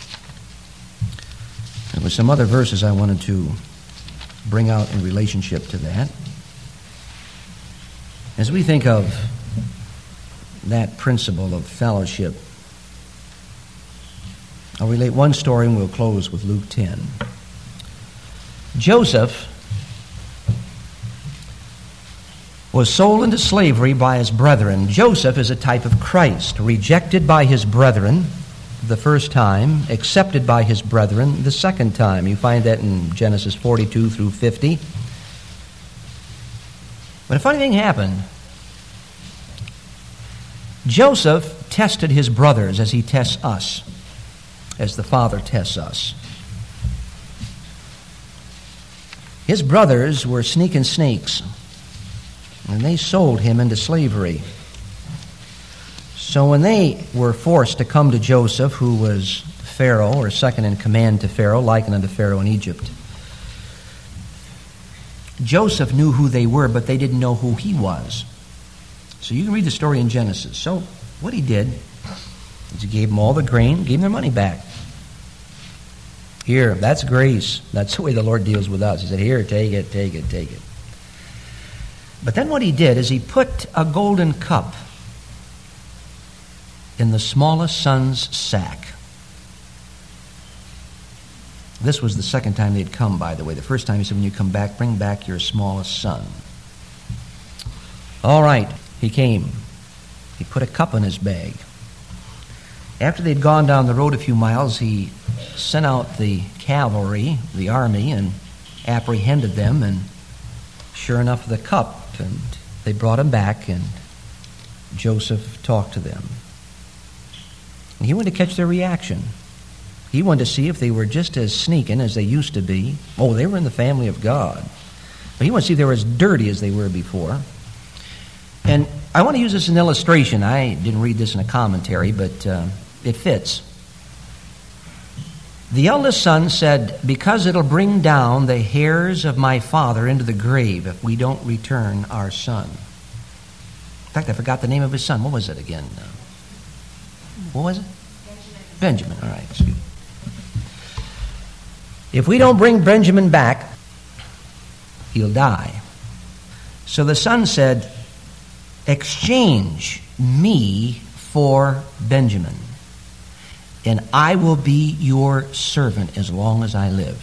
Speaker 1: there were some other verses I wanted to bring out in relationship to that. As we think of that principle of fellowship, I'll relate one story and we'll close with Luke ten. Joseph was sold into slavery by his brethren. Joseph is a type of Christ, rejected by his brethren the first time, accepted by his brethren the second time. You find that in Genesis forty-two through fifty. But a funny thing happened. Joseph tested his brothers as he tests us, as the Father tests us. His brothers were sneaking snakes, and they sold him into slavery. So when they were forced to come to Joseph, who was Pharaoh, or second in command to Pharaoh, likened unto Pharaoh in Egypt, Joseph knew who they were, but they didn't know who he was. So you can read the story in Genesis. So what he did is he gave them all the grain, gave them their money back. Here, that's grace. That's the way the Lord deals with us. He said, here, take it, take it, take it. But then what he did is he put a golden cup in the smallest son's sack. This was the second time they'd come, by the way. The first time he said, when you come back, bring back your smallest son. All right, he came. He put a cup in his bag. After they'd gone down the road a few miles, he sent out the cavalry, the army, and apprehended them, and sure enough, the cup, and they brought him back, and Joseph talked to them. And he wanted to catch their reaction. He wanted to see if they were just as sneaking as they used to be. Oh, they were in the family of God. But he wanted to see if they were as dirty as they were before. And I want to use this as an illustration. I didn't read this in a commentary, but uh, it fits. The eldest son said, because it'll bring down the hairs of my father into the grave if we don't return our son. In fact, I forgot the name of his son. What was it again? Uh, what was it? Benjamin. Benjamin. All right. Excuse me. If we don't bring Benjamin back, he'll die. So the son said, exchange me for Benjamin, and I will be your servant as long as I live.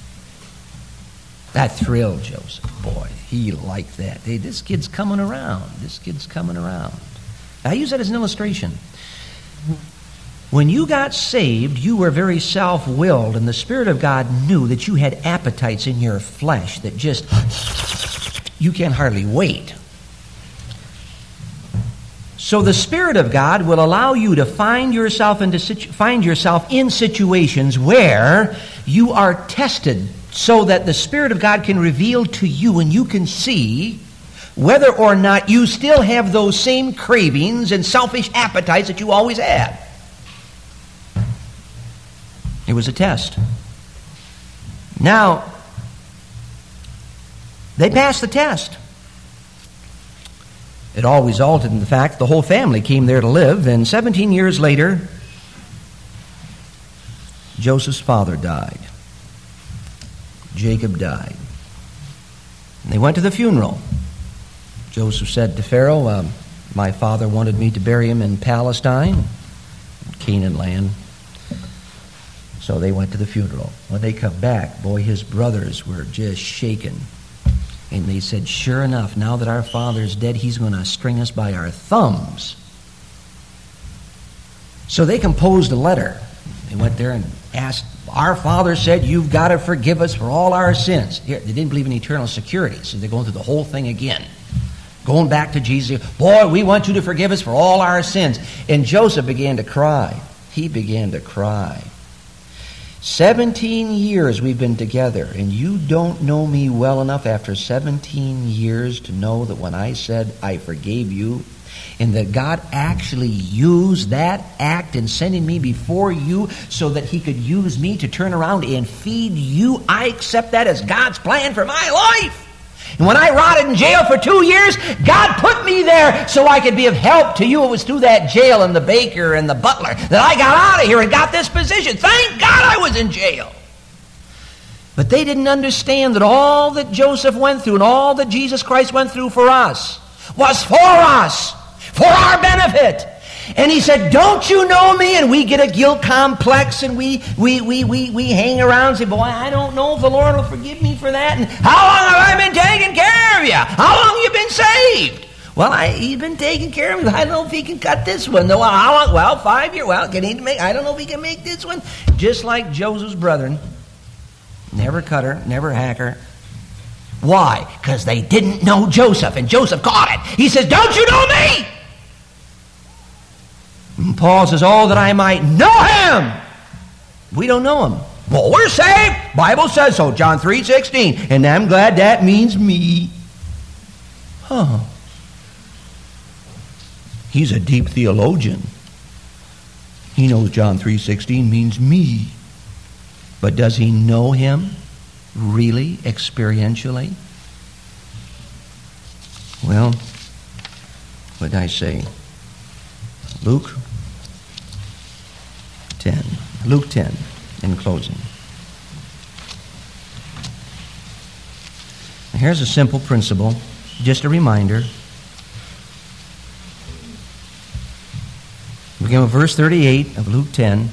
Speaker 1: That thrilled Joseph. Boy, he liked that. Hey, this kid's coming around. This kid's coming around. I use that as an illustration. When you got saved, you were very self-willed, and the Spirit of God knew that you had appetites in your flesh that just, you can't hardly wait. So the Spirit of God will allow you to find yourself into situ- find yourself in situations where you are tested, so that the Spirit of God can reveal to you and you can see whether or not you still have those same cravings and selfish appetites that you always had. It was a test. Now, they passed the test. It all resulted in the fact the whole family came there to live, and seventeen years later, Joseph's father died. Jacob died. And they went to the funeral. Joseph said to Pharaoh, um, my father wanted me to bury him in Palestine, Canaan land. So they went to the funeral. When they come back, boy, his brothers were just shaken. And they said, sure enough, now that our father's dead, he's going to string us by our thumbs. So they composed a letter. They went there and asked, our father said, you've got to forgive us for all our sins. Here, they didn't believe in eternal security, so they're going through the whole thing again. Going back to Jesus, boy, we want you to forgive us for all our sins. And Joseph began to cry. He began to cry. Seventeen years we've been together, and you don't know me well enough after seventeen years to know that when I said I forgave you, And that God actually used that act in sending me before you so that He could use me to turn around and feed you. I accept that as God's plan for my life. And when I rotted in jail for two years, God put me there so I could be of help to you. It was through that jail and the baker and the butler that I got out of here and got this position. Thank God I was in jail. But they didn't understand that all that Joseph went through and all that Jesus Christ went through for us was for us, for our benefit. And he said, don't you know me? And we get a guilt complex and we we we we, we hang around and say, boy, I don't know if the Lord will forgive me for that. And how long have I been taking care of you? How long have you been saved? Well, I, he's been taking care of me. I don't know if he can cut this one. No, how long? Well, five years. Well, can he make? I don't know if he can make this one. Just like Joseph's brethren. Never cut her, never hack her. Why? Because they didn't know Joseph, and Joseph caught it. He says, don't you know me? And Paul says, oh, that I might know him. We don't know him. Well, we're saved. Bible says so, John three sixteen. And I'm glad that means me. Huh. He's a deep theologian. He knows John three sixteen means me. But does he know him really, experientially? Well, what did I say? Luke ten. Luke ten, in closing. Now here's a simple principle, just a reminder. We begin with verse thirty-eight of Luke ten.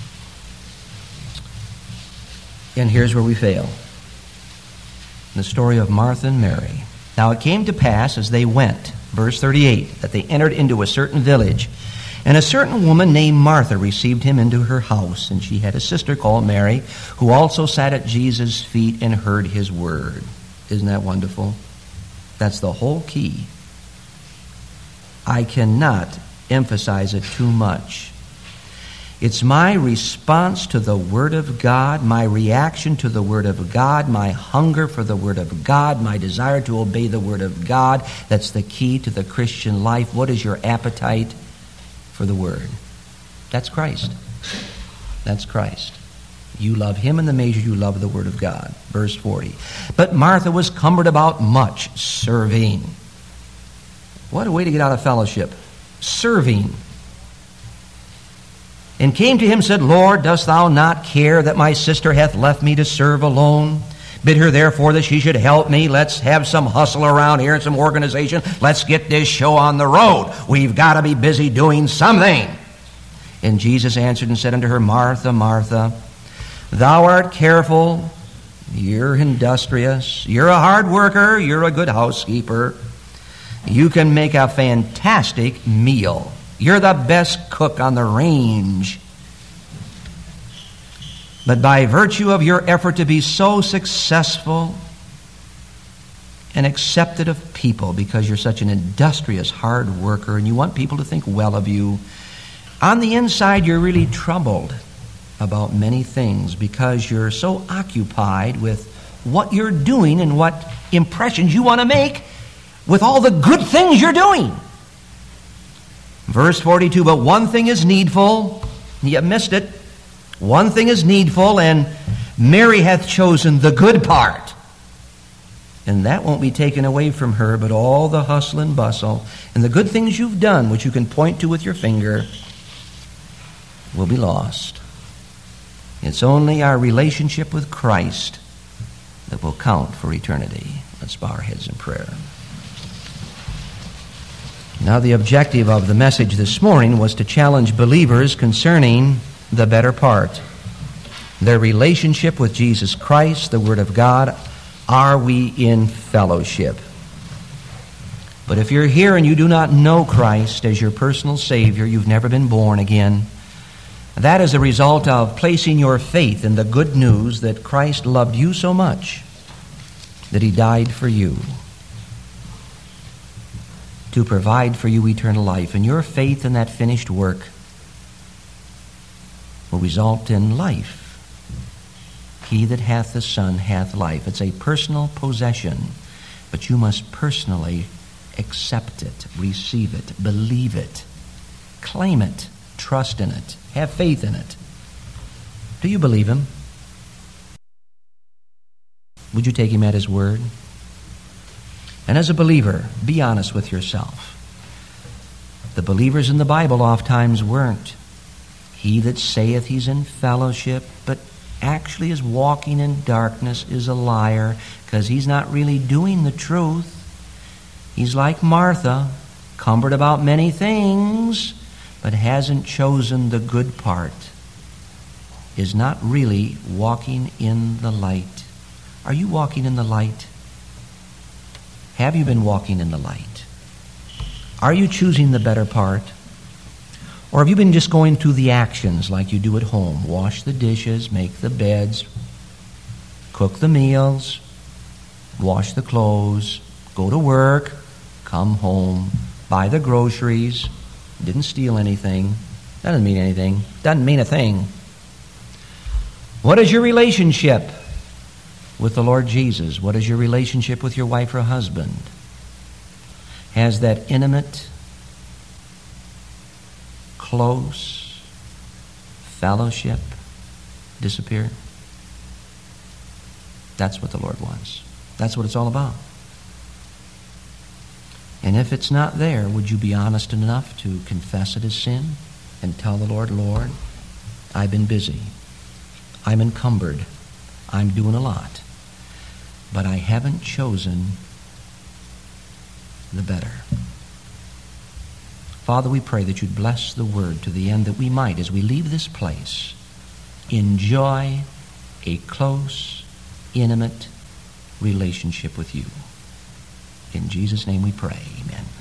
Speaker 1: And here's where we fail. The story of Martha and Mary. Now it came to pass as they went, verse thirty-eight, that they entered into a certain village. And a certain woman named Martha received him into her house. And she had a sister called Mary, who also sat at Jesus' feet and heard his word. Isn't that wonderful? That's the whole key. I cannot emphasize it too much. It's my response to the Word of God, my reaction to the Word of God, my hunger for the Word of God, my desire to obey the Word of God. That's the key to the Christian life. What is your appetite for the Word? That's Christ. That's Christ. You love Him in the measure you love the Word of God. Verse forty. But Martha was cumbered about much serving. What a way to get out of fellowship. Serving. And came to him and said, Lord, dost thou not care that my sister hath left me to serve alone? Bid her therefore that she should help me. Let's have some hustle around here and some organization. Let's get this show on the road. We've got to be busy doing something. And Jesus answered and said unto her, Martha, Martha, thou art careful, you're industrious, you're a hard worker, you're a good housekeeper. You can make a fantastic meal. You're the best cook on the range. But by virtue of your effort to be so successful and accepted of people, because you're such an industrious, hard worker, and you want people to think well of you, on the inside you're really troubled about many things because you're so occupied with what you're doing and what impressions you want to make with all the good things you're doing. Verse forty-two, but one thing is needful. You missed it. One thing is needful, and Mary hath chosen the good part. And that won't be taken away from her, but all the hustle and bustle and the good things you've done, which you can point to with your finger, will be lost. It's only our relationship with Christ that will count for eternity. Let's bow our heads in prayer. Now, the objective of the message this morning was to challenge believers concerning the better part. Their relationship with Jesus Christ, the Word of God. Are we in fellowship? But if you're here and you do not know Christ as your personal Savior, you've never been born again. That is a result of placing your faith in the good news that Christ loved you so much that He died for you to provide for you eternal life. And your faith in that finished work will result in life. He that hath the Son hath life. It's a personal possession, but you must personally accept it, receive it, believe it, claim it, trust in it, have faith in it. Do you believe him? Would you take him at his word? And as a believer, be honest with yourself. The believers in the Bible oft times weren't. He that saith he's in fellowship, but actually is walking in darkness, is a liar, because he's not really doing the truth. He's like Martha, cumbered about many things, but hasn't chosen the good part, is not really walking in the light. Are you walking in the light? Have you been walking in the light? Are you choosing the better part? Or have you been just going through the actions like you do at home? Wash the dishes, make the beds, cook the meals, wash the clothes, go to work, come home, buy the groceries, didn't steal anything, doesn't mean anything, doesn't mean a thing. What is your relationship with the Lord Jesus? What is your relationship with your wife or husband? Has that intimate, close fellowship disappeared? That's what the Lord wants. That's what it's all about. And if it's not there, would you be honest enough to confess it as sin and tell the Lord, Lord, I've been busy. I'm encumbered. I'm doing a lot. But I haven't chosen the better. Father, we pray that you'd bless the word to the end that we might, as we leave this place, enjoy a close, intimate relationship with you. In Jesus' name we pray. Amen.